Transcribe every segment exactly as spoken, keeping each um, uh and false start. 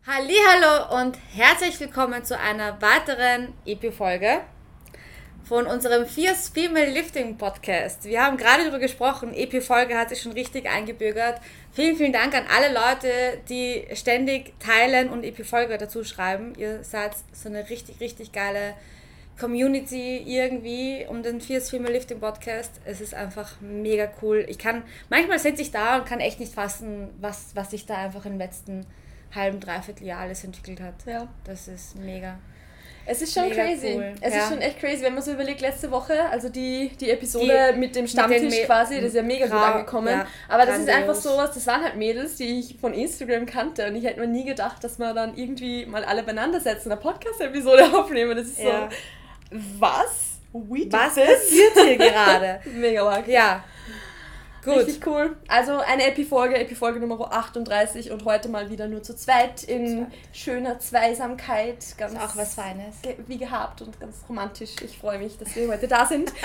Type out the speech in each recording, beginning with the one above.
Hallihallo und herzlich willkommen zu einer weiteren E P-Folge von unserem Fierce Female Lifting Podcast. Wir haben gerade darüber gesprochen, E P-Folge hat sich schon richtig eingebürgert. Vielen, vielen Dank an alle Leute, die ständig teilen und E P-Folge dazu schreiben. Ihr seid so eine richtig, richtig geile Community irgendwie um den Fierce Female Lifting Podcast. Es ist einfach mega cool. Ich kann, manchmal sitze ich da und kann echt nicht fassen, was, was sich da einfach in den letzten halben, dreiviertel Jahr alles entwickelt hat. Ja. Das ist mega. Es ist schon mega crazy. Cool. Es ja. ist schon echt crazy, wenn man so überlegt, letzte Woche, also die, die Episode die, mit dem Stammtisch mit Me- quasi, das ist ja mega Grau, gut angekommen. Ja, aber das grandios. Ist einfach sowas, das waren halt Mädels, die ich von Instagram kannte und ich hätte mir nie gedacht, dass wir dann irgendwie mal alle beieinander setzen, eine Podcast-Episode aufnehmen. Das ist ja. so, was? We was passiert hier gerade? Mega wack. Ja. Gut. Richtig cool. Also eine Epi-Folge, Epi-Folge Nummer achtunddreißig und heute mal wieder nur zu zweit in zweit. schöner Zweisamkeit. Ganz ist auch was Feines. Ge- wie gehabt und ganz romantisch. Ich freue mich, dass wir heute da sind.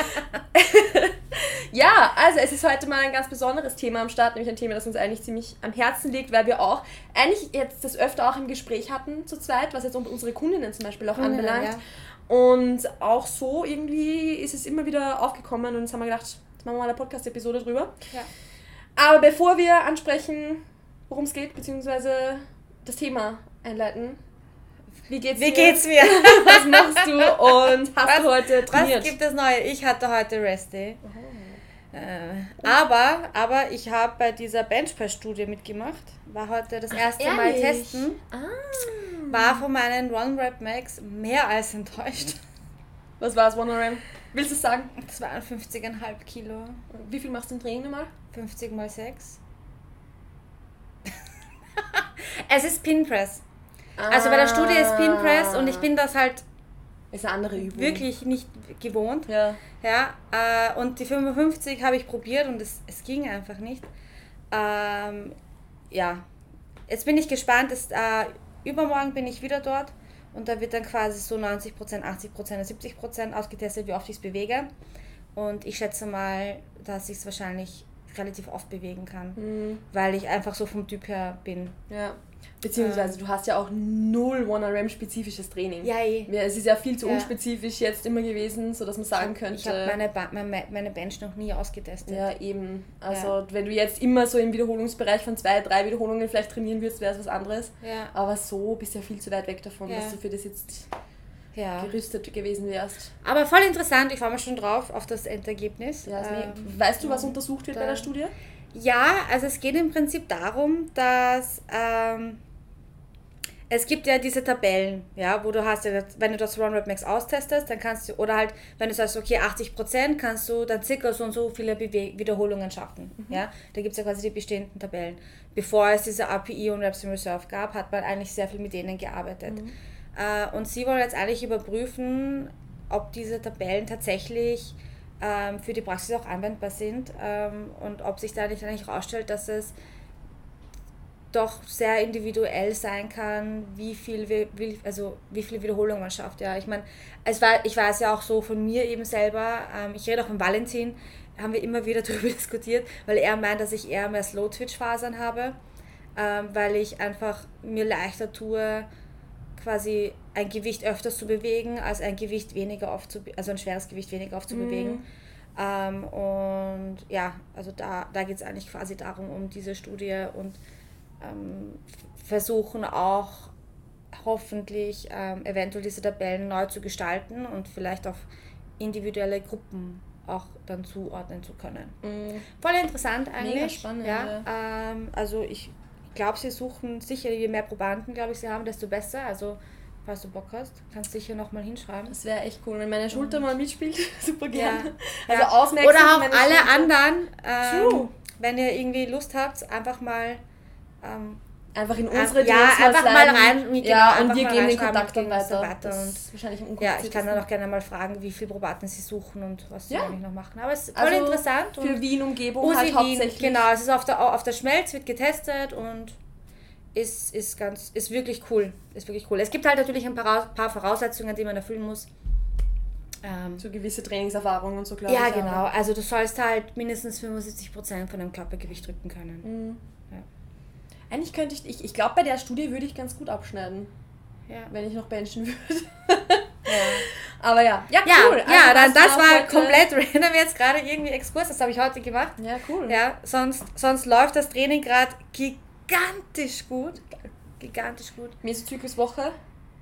Ja, also es ist heute mal ein ganz besonderes Thema am Start, nämlich ein Thema, das uns eigentlich ziemlich am Herzen liegt, weil wir auch eigentlich jetzt das öfter auch im Gespräch hatten zu zweit, was jetzt unsere Kundinnen zum Beispiel auch Kundinnen, anbelangt. Ja. Und auch so irgendwie ist es immer wieder aufgekommen und jetzt haben wir gedacht, jetzt machen wir mal eine Podcast-Episode drüber. Ja. Aber bevor wir ansprechen, worum es geht, beziehungsweise das Thema einleiten, wie geht's wie dir? Geht's mir? Was machst du und hast was, du heute trainiert? Was gibt es Neue? Ich hatte heute Rest Day. Oh. Äh, aber, aber ich habe bei dieser Benchpress-Studie mitgemacht. War heute das erste Ach, Mal testen. Ah. War von meinen One-Rep Max mehr als enttäuscht. Was war es, One-Rep? Willst du es sagen? zweiundfünfzig Komma fünf Kilo. Wie viel machst du im Training nochmal? fünfzig mal sechs. Es ist Pinpress. Ah. Also bei der Studie ist Pinpress und ich bin das halt ist eine andere Übung. Wirklich nicht gewohnt. Ja. Ja, äh, und die fünfundfünfzig habe ich probiert und es, es ging einfach nicht. Ähm, ja, jetzt bin ich gespannt. Dass, äh, übermorgen bin ich wieder dort. Und da wird dann quasi so neunzig Prozent, achtzig Prozent, siebzig Prozent ausgetestet, wie oft ich es bewege. Und ich schätze mal, dass ich es wahrscheinlich relativ oft bewegen kann, mhm. weil ich einfach so vom Typ her bin. Ja. Beziehungsweise ähm. du hast ja auch null One-R-A-M-spezifisches Training. Ja, eh. Ja, es ist ja viel zu ja. unspezifisch jetzt immer gewesen, sodass man sagen ich könnte... Ich habe meine, ba- meine, meine Bench noch nie ausgetestet. Ja, eben. Also ja. wenn du jetzt immer so im Wiederholungsbereich von zwei, drei Wiederholungen vielleicht trainieren würdest, wäre es was anderes. Ja. Aber so bist du ja viel zu weit weg davon, ja. dass du für das jetzt ja. gerüstet gewesen wärst. Aber voll interessant, ich freue mich schon drauf, auf das Endergebnis. Ja, ähm, weißt du, was untersucht wird bei der Studie? Ja, also es geht im Prinzip darum, dass... Ähm, es gibt ja diese Tabellen, ja, wo du hast, ja, wenn du das One-Rep Max austestest, dann kannst du, oder halt, wenn du sagst, okay, achtzig Prozent, kannst du dann circa so und so viele Bewe- Wiederholungen schaffen, mhm. ja. Da gibt es ja quasi die bestehenden Tabellen. Bevor es diese R P E und Reps in Reserve gab, hat man eigentlich sehr viel mit denen gearbeitet. Mhm. Äh, und sie wollen jetzt eigentlich überprüfen, ob diese Tabellen tatsächlich ähm, für die Praxis auch anwendbar sind ähm, und ob sich da nicht eigentlich herausstellt, dass es doch sehr individuell sein kann, wie viel, wie, also wie viele Wiederholungen man schafft. Ja, ich meine, es war, ich weiß ja auch so von mir eben selber, ähm, ich rede auch mit Valentin, haben wir immer wieder darüber diskutiert, weil er meint, dass ich eher mehr Slow-Twitch-Fasern habe, ähm, weil ich einfach mir leichter tue, quasi ein Gewicht öfters zu bewegen, als ein Gewicht weniger oft zu, also ein schweres Gewicht weniger oft zu mhm. bewegen. Ähm, und ja, also da, da geht es eigentlich quasi darum, um diese Studie und Ähm, versuchen auch hoffentlich ähm, eventuell diese Tabellen neu zu gestalten und vielleicht auf individuelle Gruppen auch dann zuordnen zu können. Mhm. Voll interessant eigentlich. Mega spannend. Ja, ähm, also ich glaube, sie suchen sicher, je mehr Probanden, glaube ich, sie haben, desto besser. Also falls du Bock hast, kannst du sicher nochmal hinschreiben. Das wäre echt cool, wenn meine Schulter mhm. mal mitspielt. Super gerne. Ja. Also ja. ausmerken. Oder auch alle Schulter. anderen, ähm, wenn ihr irgendwie Lust habt, einfach mal Ähm, einfach in unsere ja, D Ms einfach mal rein, genau, ja, und wir mal geben den Kontakt dann weiter. So weiter. Das und ist wahrscheinlich ein ja, ich kann dann auch gerne mal fragen, wie viele Probaten sie suchen und was sie ja. eigentlich noch machen. Aber es ist voll also interessant. Für und Wien-Umgebung Usi halt Wien, hauptsächlich. Genau, es ist auf der, auf der Schmelz, wird getestet und ist, ist, ganz, ist wirklich cool. Ist wirklich cool. Es gibt halt natürlich ein paar, paar Voraussetzungen, die man erfüllen muss. Ähm, so gewisse Trainingserfahrungen und so, glaube ja, ich. Ja, genau. Also du sollst halt mindestens fünfundsiebzig Prozent von deinem Körpergewicht drücken können. Mhm. Ja. Eigentlich könnte ich, ich, ich glaube, bei der Studie würde ich ganz gut abschneiden. Ja. Wenn ich noch benchen würde. Ja. Aber ja, ja, ja cool. Ja, also, dann, das war heute... komplett random jetzt gerade irgendwie Exkurs, das habe ich heute gemacht. Ja, cool. Ja, sonst, sonst läuft das Training gerade gigantisch gut. Gigantisch gut. Mesozykluswoche?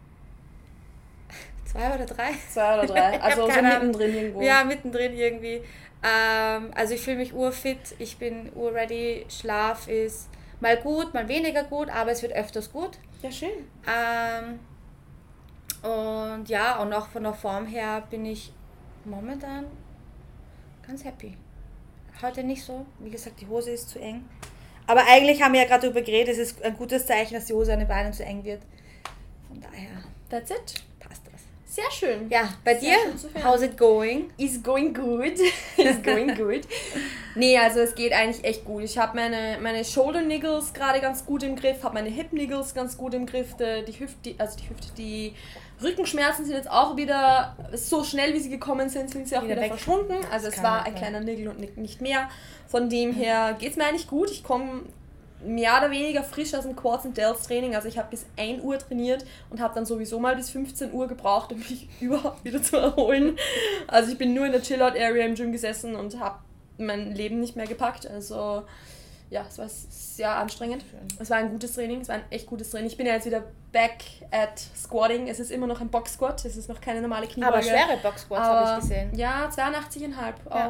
Zwei oder drei? Zwei oder drei, also so mittendrin irgendwo. Ja, mittendrin irgendwie. Ähm, also ich fühle mich urfit, ich bin urready, Schlaf ist mal gut, mal weniger gut, aber es wird öfters gut. Ja, schön. Ähm, und ja, und auch von der Form her bin ich momentan ganz happy. Heute nicht so, wie gesagt, die Hose ist zu eng. Aber eigentlich haben wir ja gerade darüber geredet, es ist ein gutes Zeichen, dass die Hose an den Beinen zu eng wird. Von daher. That's it. Passt das. Sehr schön. Ja, bei Sehr dir? How's it going? Is going good. Is going good. Nee, also es geht eigentlich echt gut. Ich habe meine, meine Shoulder Niggles gerade ganz gut im Griff, habe meine Hip Niggles ganz gut im Griff, die Hüfte, also die Hüfte, die Rückenschmerzen sind jetzt auch wieder, so schnell wie sie gekommen sind, sind sie auch wieder, wieder verschwunden. Also es war ein kleiner Niggle und nicht mehr. Von dem her geht es mir eigentlich gut. Ich komme mehr oder weniger frisch aus dem Quads und Delts Training. Also ich habe bis ein Uhr trainiert und habe dann sowieso mal bis fünfzehn Uhr gebraucht, um mich überhaupt wieder zu erholen. Also ich bin nur in der Chill-Out-Area im Gym gesessen und habe mein Leben nicht mehr gepackt. Also ja, es war sehr anstrengend. Es war ein gutes Training, es war ein echt gutes Training. Ich bin ja jetzt wieder back at Squatting. Es ist immer noch ein Box-Squat, es ist noch keine normale Kniebeuge. Aber schwere Box-Squats habe ich gesehen. Ja, zweiundachtzig Komma fünf ja. auf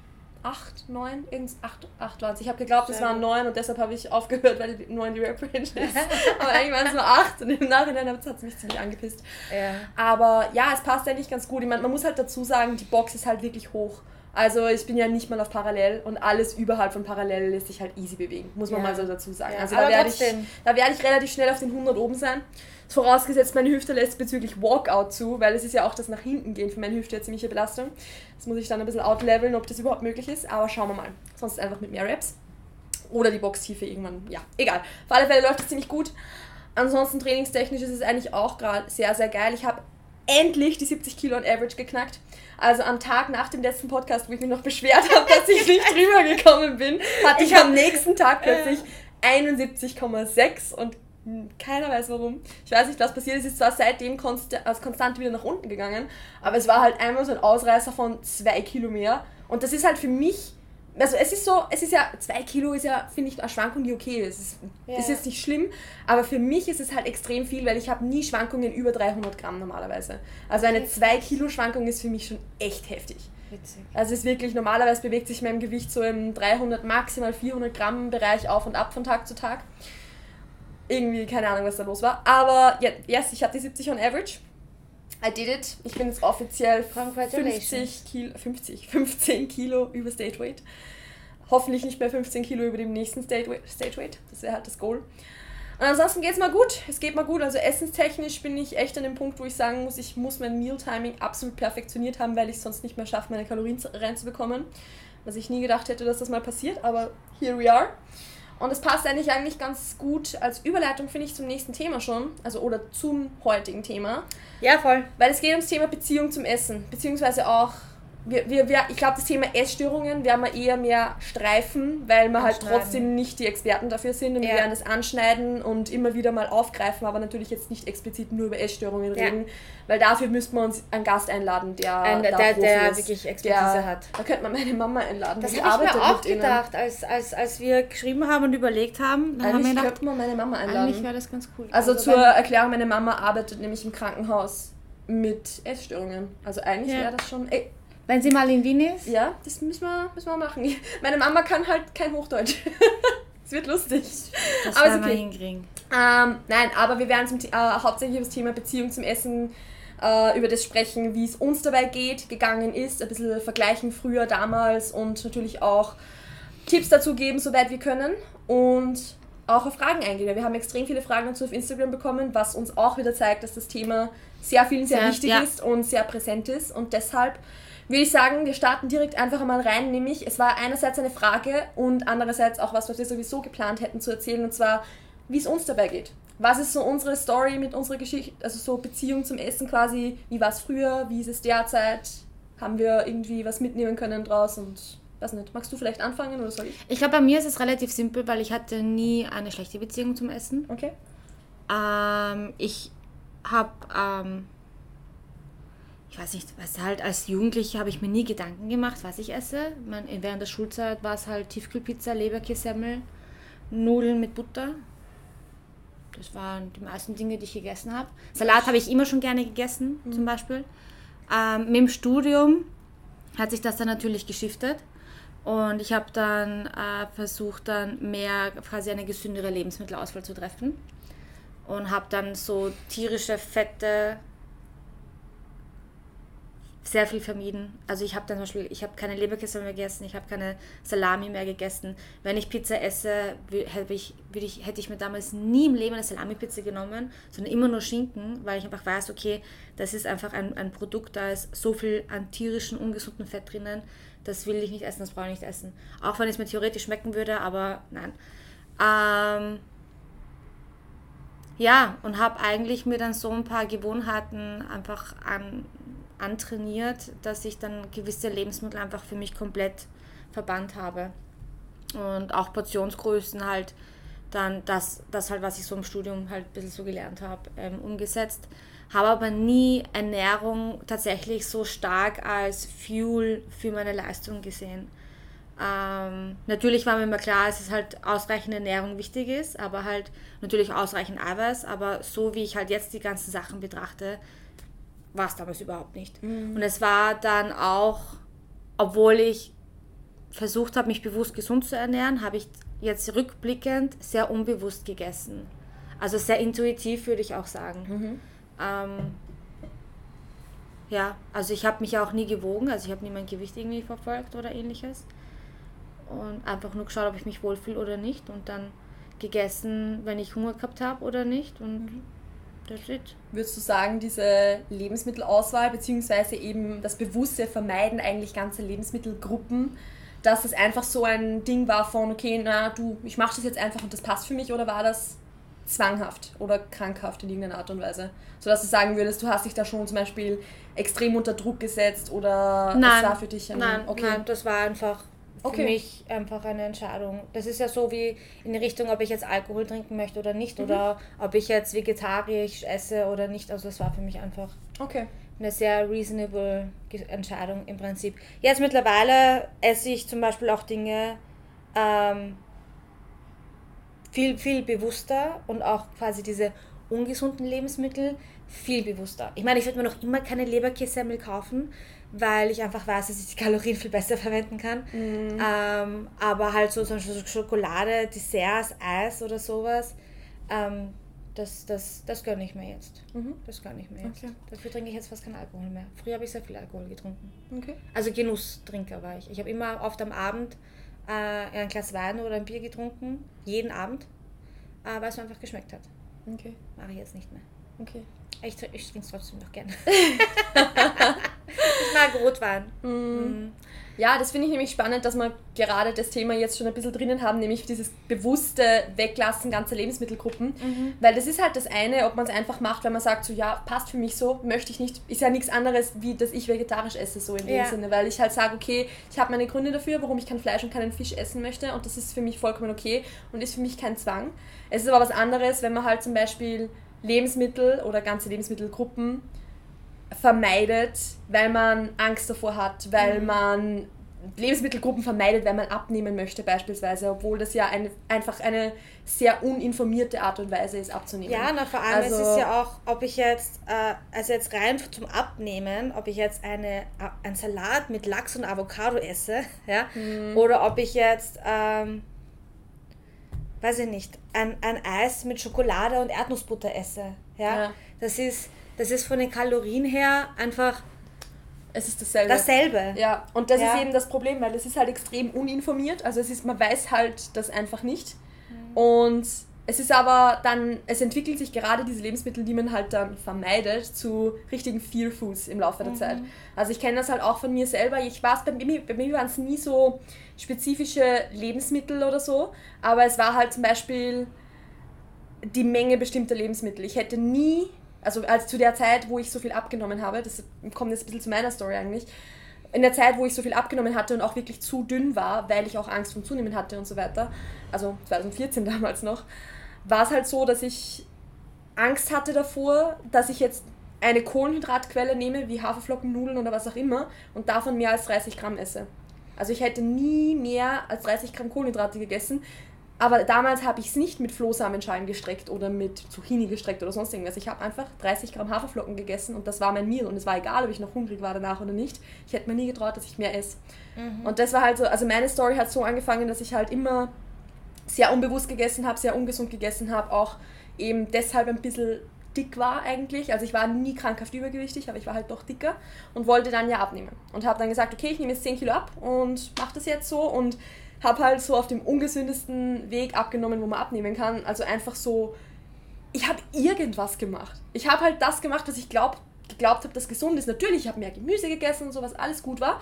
acht, neun, acht, acht waren es. Ich habe geglaubt, es waren neun und deshalb habe ich aufgehört, weil die neun die Rep-Range ist. Aber eigentlich waren es nur acht und im Nachhinein hat es mich ziemlich angepisst. Ja. Aber ja, es passt eigentlich ganz gut. Ich meine, man muss halt dazu sagen, die Box ist halt wirklich hoch. Also ich bin ja nicht mal auf Parallel und alles überhalb von Parallel lässt sich halt easy bewegen, muss man ja. mal so dazu sagen. Ja, also da werde, ich, da werde ich relativ schnell auf den hundert oben sein. Vorausgesetzt, meine Hüfte lässt bezüglich Walkout zu, weil es ist ja auch das nach hinten gehen für meine Hüfte eine ziemliche Belastung. Das muss ich dann ein bisschen outleveln, ob das überhaupt möglich ist, aber schauen wir mal. Sonst einfach mit mehr Reps. Oder die Boxtiefe irgendwann, ja, egal. Auf alle Fälle läuft es ziemlich gut. Ansonsten trainingstechnisch ist es eigentlich auch gerade sehr, sehr geil. Ich habe endlich die siebzig Kilo on Average geknackt. Also am Tag nach dem letzten Podcast, wo ich mich noch beschwert habe, dass ich nicht drüber gekommen bin, hatte ich, ich am nächsten Tag plötzlich einundsiebzig Komma sechs und keiner weiß warum. Ich weiß nicht, was passiert ist. Es ist zwar seitdem konst- als konstant wieder nach unten gegangen, aber es war halt einmal so ein Ausreißer von zwei Kilo mehr. Und das ist halt für mich, also es ist so, es ist ja, zwei Kilo ist ja, finde ich, eine Schwankung, die okay ist. Es ist, ja. ist jetzt nicht schlimm, aber für mich ist es halt extrem viel, weil ich habe nie Schwankungen über dreihundert Gramm normalerweise. Also eine zwei Kilo Schwankung ist für mich schon echt heftig. Witzig. Also es ist wirklich, normalerweise bewegt sich mein Gewicht so im dreihundert, maximal vierhundert Gramm Bereich auf und ab von Tag zu Tag. Irgendwie, keine Ahnung, was da los war. Aber ja, yes, ich hatte die siebzig on average. I did it. Ich bin jetzt offiziell fünfzig Kilo, fünfzig, fünfzehn Kilo über Stage Weight. Hoffentlich nicht mehr fünfzehn Kilo über dem nächsten Stage Weight. Das wäre halt das Goal. Und ansonsten geht es mal gut. Es geht mal gut. Also essenstechnisch bin ich echt an dem Punkt, wo ich sagen muss, ich muss mein Meal-Timing absolut perfektioniert haben, weil ich es sonst nicht mehr schaffe, meine Kalorien reinzubekommen. Was ich nie gedacht hätte, dass das mal passiert, aber here we are. Und es passt eigentlich eigentlich ganz gut als Überleitung, finde ich, zum nächsten Thema schon. Also, oder zum heutigen Thema. Ja, voll. Weil es geht ums Thema Beziehung zum Essen. Beziehungsweise auch, wir, wir, wir, ich glaube, das Thema Essstörungen werden wir eher mehr streifen, weil wir halt trotzdem nicht die Experten dafür sind. Und ja. wir werden das anschneiden und immer wieder mal aufgreifen, aber natürlich jetzt nicht explizit nur über Essstörungen ja. reden. Weil dafür müssten wir uns einen Gast einladen, der Ein, da der, der ist, wirklich Expertise der, hat. Da könnte man meine Mama einladen. Das habe ich mir auch gedacht, als, als, als wir geschrieben haben und überlegt haben. Dann eigentlich könnte man meine Mama einladen. Eigentlich wäre das ganz cool. Also, also zur Erklärung, meine Mama arbeitet nämlich im Krankenhaus mit Essstörungen. Also eigentlich ja. wäre das schon... Ey, wenn sie mal in Wien ist? Ja, das müssen wir, müssen wir machen. Meine Mama kann halt kein Hochdeutsch. Es wird lustig. Das aber werden wir okay. hinkriegen. Ähm, nein, aber wir werden zum, äh, hauptsächlich über das Thema Beziehung zum Essen äh, über das sprechen, wie es uns dabei geht, gegangen ist, ein bisschen vergleichen früher, damals und natürlich auch Tipps dazu geben, soweit wir können und auch auf Fragen eingehen. Wir haben extrem viele Fragen dazu auf Instagram bekommen, was uns auch wieder zeigt, dass das Thema sehr vielen sehr ja, wichtig ja. ist und sehr präsent ist und deshalb würde ich sagen, wir starten direkt einfach einmal rein, nämlich es war einerseits eine Frage und andererseits auch was, was wir sowieso geplant hätten zu erzählen, und zwar, wie es uns dabei geht. Was ist so unsere Story mit unserer Geschichte, also so Beziehung zum Essen quasi, wie war es früher, wie ist es derzeit, haben wir irgendwie was mitnehmen können draus und weiß nicht, magst du vielleicht anfangen oder soll ich? Ich glaube, bei mir ist es relativ simpel, weil ich hatte nie eine schlechte Beziehung zum Essen. Okay. Ähm, ich habe, ähm, ich weiß nicht, was halt als Jugendliche habe ich mir nie Gedanken gemacht, was ich esse. Man, während der Schulzeit war es halt Tiefkühlpizza, Leberkässemmel, Nudeln mit Butter. Das waren die meisten Dinge, die ich gegessen habe. Salat habe ich immer schon gerne gegessen, mhm. zum Beispiel. Ähm, mit dem Studium hat sich das dann natürlich geschiftet. Und ich habe dann äh, versucht, dann mehr quasi eine gesündere Lebensmittelauswahl zu treffen. Und habe dann so tierische Fette sehr viel vermieden. Also ich habe dann zum Beispiel, ich habe keine Leberkäse mehr gegessen, ich habe keine Salami mehr gegessen. Wenn ich Pizza esse, hätte ich, ich, hätte ich mir damals nie im Leben eine Salami-Pizza genommen, sondern immer nur Schinken, weil ich einfach weiß, okay, das ist einfach ein, ein Produkt, da ist so viel an tierischem, ungesunden Fett drinnen, das will ich nicht essen, das brauche ich nicht essen. Auch wenn es mir theoretisch schmecken würde, aber nein. Ähm, ja, und habe eigentlich mir dann so ein paar Gewohnheiten einfach an antrainiert, dass ich dann gewisse Lebensmittel einfach für mich komplett verbannt habe. Und auch Portionsgrößen halt dann das, das halt, was ich so im Studium halt ein bisschen so gelernt habe, ähm, umgesetzt. Habe aber nie Ernährung tatsächlich so stark als Fuel für meine Leistung gesehen. Ähm, natürlich war mir immer klar, dass es halt ausreichend Ernährung wichtig ist, aber halt natürlich ausreichend Eiweiß, aber so wie ich halt jetzt die ganzen Sachen betrachte, war es damals überhaupt nicht. Mhm. Und es war dann auch, obwohl ich versucht habe, mich bewusst gesund zu ernähren, habe ich jetzt rückblickend sehr unbewusst gegessen. Also sehr intuitiv, würde ich auch sagen. Mhm. Ähm, ja, also ich habe mich auch nie gewogen, also ich habe nie mein Gewicht irgendwie verfolgt oder ähnliches. Und einfach nur geschaut, ob ich mich wohlfühle oder nicht. Und dann gegessen, wenn ich Hunger gehabt habe oder nicht. Und mhm. Würdest du sagen, diese Lebensmittelauswahl bzw. eben das bewusste Vermeiden eigentlich ganzer Lebensmittelgruppen, dass es einfach so ein Ding war von, okay, na du, ich mache das jetzt einfach und das passt für mich, oder war das zwanghaft oder krankhaft in irgendeiner Art und Weise? Sodass du sagen würdest, du hast dich da schon zum Beispiel extrem unter Druck gesetzt oder nein, das war für dich ein... Nein, okay. nein, das war einfach... Für okay. mich einfach eine Entscheidung. Das ist ja so wie in die Richtung, ob ich jetzt Alkohol trinken möchte oder nicht, mhm. oder ob ich jetzt vegetarisch esse oder nicht. Also das war für mich einfach okay. eine sehr reasonable Entscheidung im Prinzip. Jetzt mittlerweile esse ich zum Beispiel auch Dinge ähm, viel, viel bewusster und auch quasi diese ungesunden Lebensmittel viel bewusster. Ich meine, ich würde mir noch immer keine Leberkässemmel kaufen, weil ich einfach weiß, dass ich die Kalorien viel besser verwenden kann. Mm. Ähm, aber halt so zum Beispiel Schokolade, Desserts, Eis oder sowas, ähm, das, das, das gönne ich mir jetzt. Mhm. Das gönne ich mir jetzt. Okay. Dafür trinke ich jetzt fast keinen Alkohol mehr. Früher habe ich sehr viel Alkohol getrunken. Okay. Also Genusstrinker war ich. Ich habe immer oft am Abend äh, ein Glas Wein oder ein Bier getrunken, jeden Abend, äh, weil es mir einfach geschmeckt hat. Okay. Mache ich jetzt nicht mehr. Okay. Ich, ich trinke es trotzdem noch gerne. Ich mag Rotwein. Mm. Mm. Ja, das finde ich nämlich spannend, dass wir gerade das Thema jetzt schon ein bisschen drinnen haben, nämlich dieses bewusste Weglassen ganzer Lebensmittelgruppen. Mhm. Weil das ist halt das eine, ob man es einfach macht, wenn man sagt, so ja, passt für mich so, möchte ich nicht, ist ja nichts anderes, wie dass ich vegetarisch esse, so in dem ja. Sinne. Weil ich halt sage, okay, ich habe meine Gründe dafür, warum ich kein Fleisch und keinen Fisch essen möchte, und das ist für mich vollkommen okay und ist für mich kein Zwang. Es ist aber was anderes, wenn man halt zum Beispiel Lebensmittel oder ganze Lebensmittelgruppen vermeidet, weil man Angst davor hat, weil mhm. man Lebensmittelgruppen vermeidet, weil man abnehmen möchte beispielsweise, obwohl das ja eine, einfach eine sehr uninformierte Art und Weise ist, abzunehmen. Ja, na, vor allem also, es ist ja auch, ob ich jetzt, äh, also jetzt rein zum Abnehmen, ob ich jetzt eine, einen Salat mit Lachs und Avocado esse, ja, mhm. oder ob ich jetzt, ähm, weiß ich nicht, ein, ein Eis mit Schokolade und Erdnussbutter esse, ja, ja. Das ist Das ist von den Kalorien her einfach es ist dasselbe. dasselbe. Ja, und das ja. ist eben das Problem, weil das ist halt extrem uninformiert. Also es ist, man weiß halt das einfach nicht. Mhm. Und es ist aber dann, es entwickelt sich gerade diese Lebensmittel, die man halt dann vermeidet, zu richtigen Fear Foods im Laufe der mhm. Zeit. Also ich kenne das halt auch von mir selber. Ich weiß, bei mir, bei mir waren es nie so spezifische Lebensmittel oder so, aber es war halt zum Beispiel die Menge bestimmter Lebensmittel. Ich hätte nie... Also als zu der Zeit, wo ich so viel abgenommen habe, das kommt jetzt ein bisschen zu meiner Story eigentlich, in der Zeit, wo ich so viel abgenommen hatte und auch wirklich zu dünn war, weil ich auch Angst vom Zunehmen hatte und so weiter, also zwanzig vierzehn damals noch, war es halt so, dass ich Angst hatte davor, dass ich jetzt eine Kohlenhydratquelle nehme, wie Haferflocken, Nudeln oder was auch immer, und davon mehr als dreißig Gramm esse. Also ich hätte nie mehr als dreißig Gramm Kohlenhydrate gegessen, aber damals habe ich es nicht mit Flohsamenschalen gestreckt oder mit Zucchini gestreckt oder sonst irgendwas. Ich habe einfach dreißig Gramm Haferflocken gegessen und das war mein Meal und es war egal, ob ich noch hungrig war danach oder nicht. Ich hätte mir nie getraut, dass ich mehr esse. Mhm. Und das war halt so, also meine Story hat so angefangen, dass ich halt immer sehr unbewusst gegessen habe, sehr ungesund gegessen habe, auch eben deshalb ein bisschen dick war eigentlich. Also ich war nie krankhaft übergewichtig, aber ich war halt doch dicker und wollte dann ja abnehmen. Und habe dann gesagt, okay, ich nehme jetzt zehn Kilo ab und mache das jetzt so und habe halt so auf dem ungesündesten Weg abgenommen, wo man abnehmen kann. Also einfach so, ich habe irgendwas gemacht. Ich habe halt das gemacht, was ich glaub, geglaubt habe, dass gesund ist. Natürlich, ich habe mehr Gemüse gegessen und so, was alles gut war.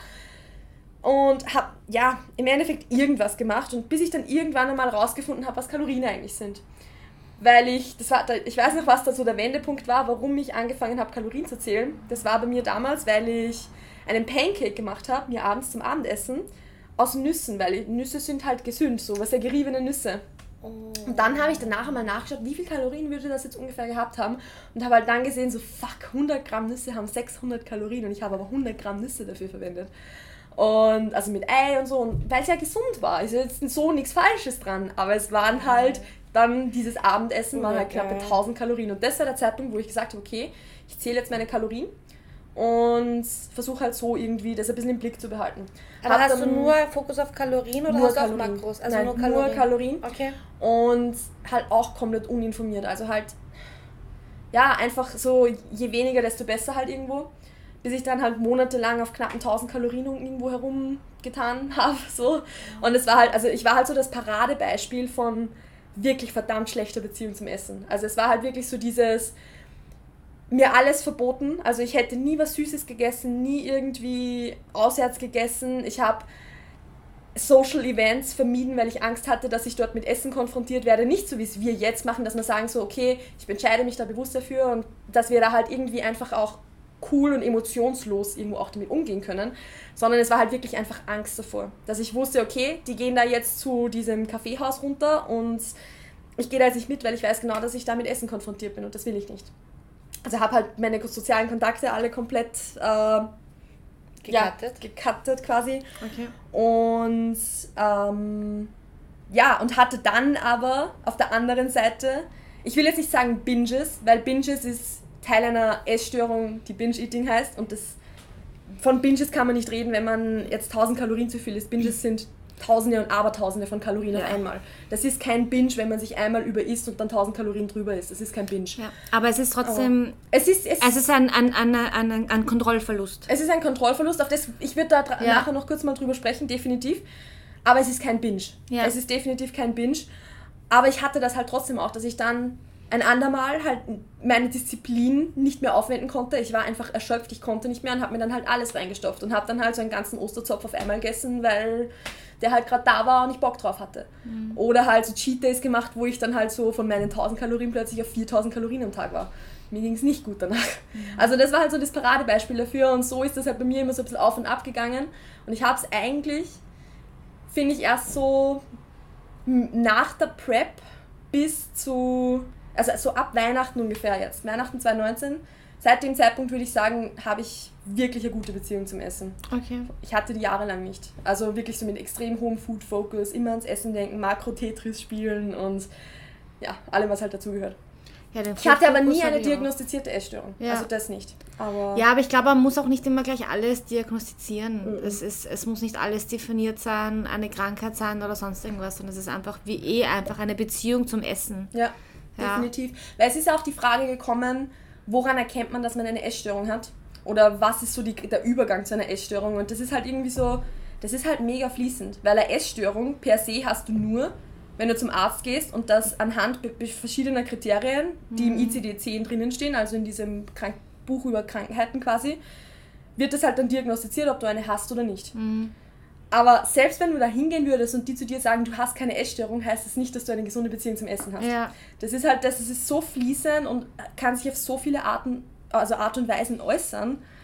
Und habe, ja, im Endeffekt irgendwas gemacht. Und bis ich dann irgendwann einmal rausgefunden habe, was Kalorien eigentlich sind. Weil ich, das war, ich weiß noch, was da so der Wendepunkt war, warum ich angefangen habe, Kalorien zu zählen. Das war bei mir damals, weil ich einen Pancake gemacht habe, mir abends zum Abendessen, aus Nüssen, weil Nüsse sind halt gesund, so was ja geriebene Nüsse. Oh. Und dann habe ich danach einmal nachgeschaut, wie viel Kalorien würde das jetzt ungefähr gehabt haben und habe halt dann gesehen, so fuck, hundert Gramm Nüsse haben sechshundert Kalorien und ich habe aber hundert Gramm Nüsse dafür verwendet. Und also mit Ei und so, und weil es ja gesund war, ist jetzt so nichts Falsches dran, aber es waren halt dann dieses Abendessen, waren halt knappe tausend Kalorien und das war der Zeitpunkt, wo ich gesagt habe, okay, ich zähle jetzt meine Kalorien und versuche halt so irgendwie das ein bisschen im Blick zu behalten. Aber Hab hast du nur Fokus auf Kalorien oder hast du auf Makros? Also Nein, nur Kalorien. nur Kalorien. Okay. Und halt auch komplett uninformiert. Also halt, ja, einfach so, je weniger, desto besser halt irgendwo. Bis ich dann halt monatelang auf knapp tausend Kalorien irgendwo herumgetan habe. So. Und es war halt, also ich war halt so das Paradebeispiel von wirklich verdammt schlechter Beziehung zum Essen. Also es war halt wirklich so dieses, mir alles verboten, also ich hätte nie was Süßes gegessen, nie irgendwie auswärts gegessen. Ich habe Social Events vermieden, weil ich Angst hatte, dass ich dort mit Essen konfrontiert werde. Nicht so, wie es wir jetzt machen, dass wir sagen so, okay, ich entscheide mich da bewusst dafür und dass wir da halt irgendwie einfach auch cool und emotionslos irgendwo auch damit umgehen können, sondern es war halt wirklich einfach Angst davor, dass ich wusste, okay, die gehen da jetzt zu diesem Kaffeehaus runter und ich gehe da jetzt nicht mit, weil ich weiß genau, dass ich da mit Essen konfrontiert bin und das will ich nicht. Also habe halt meine sozialen Kontakte alle komplett äh, gecuttet. Ja, gecuttet quasi. Okay. Und ähm, ja, und hatte dann aber auf der anderen Seite, ich will jetzt nicht sagen Binges, weil Binges ist Teil einer Essstörung, die Binge-Eating heißt, und das, von Binges kann man nicht reden, wenn man jetzt tausend Kalorien zu viel isst. Binges sind Tausende und Abertausende von Kalorien ja. auf einmal. Das ist kein Binge, wenn man sich einmal überisst und dann tausend Kalorien drüber isst. Das ist kein Binge. Ja. Aber es ist trotzdem, oh. es ist, es, es ist ein, ein, ein, ein, ein Kontrollverlust. Es ist ein Kontrollverlust, auf das, ich würde da dra- ja. nachher noch kurz mal drüber sprechen, definitiv. Aber es ist kein Binge. Ja. Es ist definitiv kein Binge. Aber ich hatte das halt trotzdem auch, dass ich dann ein andermal halt meine Disziplin nicht mehr aufwenden konnte. Ich war einfach erschöpft, ich konnte nicht mehr und habe mir dann halt alles reingestopft und habe dann halt so einen ganzen Osterzopf auf einmal gegessen, weil der halt gerade da war und ich Bock drauf hatte. Mhm. Oder halt so Cheat Days gemacht, wo ich dann halt so von meinen tausend Kalorien plötzlich auf viertausend Kalorien am Tag war. Mir ging es nicht gut danach. Mhm. Also das war halt so das Paradebeispiel dafür und so ist das halt bei mir immer so ein bisschen auf und ab gegangen. Und ich habe es eigentlich, finde ich, erst so nach der Prep bis zu, also so ab Weihnachten ungefähr jetzt, Weihnachten zwanzig neunzehn, seit dem Zeitpunkt würde ich sagen, habe ich wirklich eine gute Beziehung zum Essen. Okay. Ich hatte die jahrelang nicht. Also wirklich so mit extrem hohem Food-Focus, immer ans Essen denken, Makro-Tetris spielen und ja, allem, was halt dazugehört. Ja, ich hatte aber nie eine diagnostizierte Essstörung. Ja. Also das nicht. Aber ja, aber ich glaube, man muss auch nicht immer gleich alles diagnostizieren. Mhm. Es, ist, es muss nicht alles definiert sein, eine Krankheit sein oder sonst irgendwas, sondern es ist einfach wie eh einfach eine Beziehung zum Essen. Ja, ja. Definitiv. Weil es ist auch die Frage gekommen, woran erkennt man, dass man eine Essstörung hat? Oder was ist so die, der Übergang zu einer Essstörung? Und das ist halt irgendwie so, das ist halt mega fließend. Weil eine Essstörung per se hast du nur, wenn du zum Arzt gehst und das anhand verschiedener Kriterien, die mhm. im I C D zehn drinnen stehen, also in diesem Krank- Buch über Krankheiten quasi, wird das halt dann diagnostiziert, ob du eine hast oder nicht. Mhm. Aber selbst wenn du da hingehen würdest und die zu dir sagen, du hast keine Essstörung, heißt das nicht, dass du eine gesunde Beziehung zum Essen hast. Ja. Das ist halt, das ist so fließend und kann sich auf so viele Arten, also Art und Weisen äußern.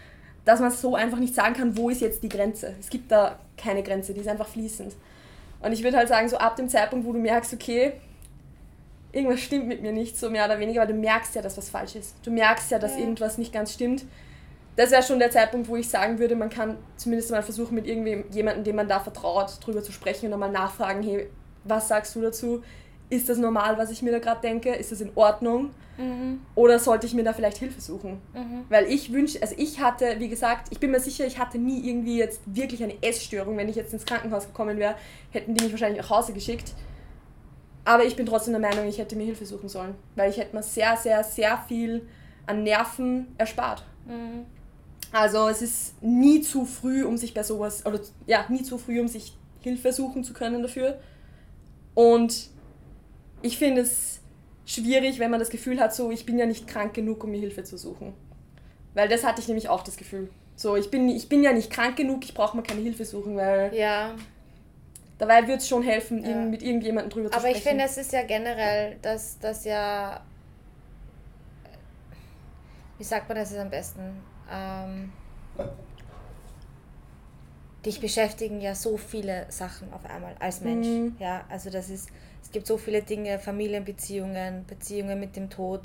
dass man so einfach nicht sagen kann, wo ist jetzt die Grenze. Es gibt da keine Grenze, die ist einfach fließend. Und ich würde halt sagen, so ab dem Zeitpunkt, wo du merkst, okay, irgendwas stimmt mit mir nicht, so mehr oder weniger, weil du merkst ja, dass was falsch ist. Du merkst ja, dass ja. irgendwas nicht ganz stimmt. Das wäre schon der Zeitpunkt, wo ich sagen würde, man kann zumindest mal versuchen, mit irgendjemandem, dem man da vertraut, drüber zu sprechen und einmal nachfragen, hey, was sagst du dazu? Ist das normal, was ich mir da gerade denke? Ist das in Ordnung? Mhm. Oder sollte ich mir da vielleicht Hilfe suchen? Mhm. Weil ich wünsche, also ich hatte, wie gesagt, ich bin mir sicher, ich hatte nie irgendwie jetzt wirklich eine Essstörung. Wenn ich jetzt ins Krankenhaus gekommen wäre, hätten die mich wahrscheinlich nach Hause geschickt. Aber ich bin trotzdem der Meinung, ich hätte mir Hilfe suchen sollen. Weil ich hätte mir sehr, sehr, sehr viel an Nerven erspart. Mhm. Also es ist nie zu früh, um sich bei sowas, oder ja, nie zu früh, um sich Hilfe suchen zu können dafür. Und ich finde es schwierig, wenn man das Gefühl hat, so, ich bin ja nicht krank genug, um mir Hilfe zu suchen. Weil das hatte ich nämlich auch das Gefühl. So, ich bin, ich bin ja nicht krank genug, ich brauche mir keine Hilfe suchen, weil ja. dabei würde es schon helfen, ja. mit irgendjemandem drüber Aber zu sprechen. Aber ich finde, es ist ja generell, dass das ja, wie sagt man das jetzt am besten, ähm, dich beschäftigen ja so viele Sachen auf einmal als Mensch. Mhm. Ja, also das ist, es gibt so viele Dinge, Familienbeziehungen, Beziehungen mit dem Tod,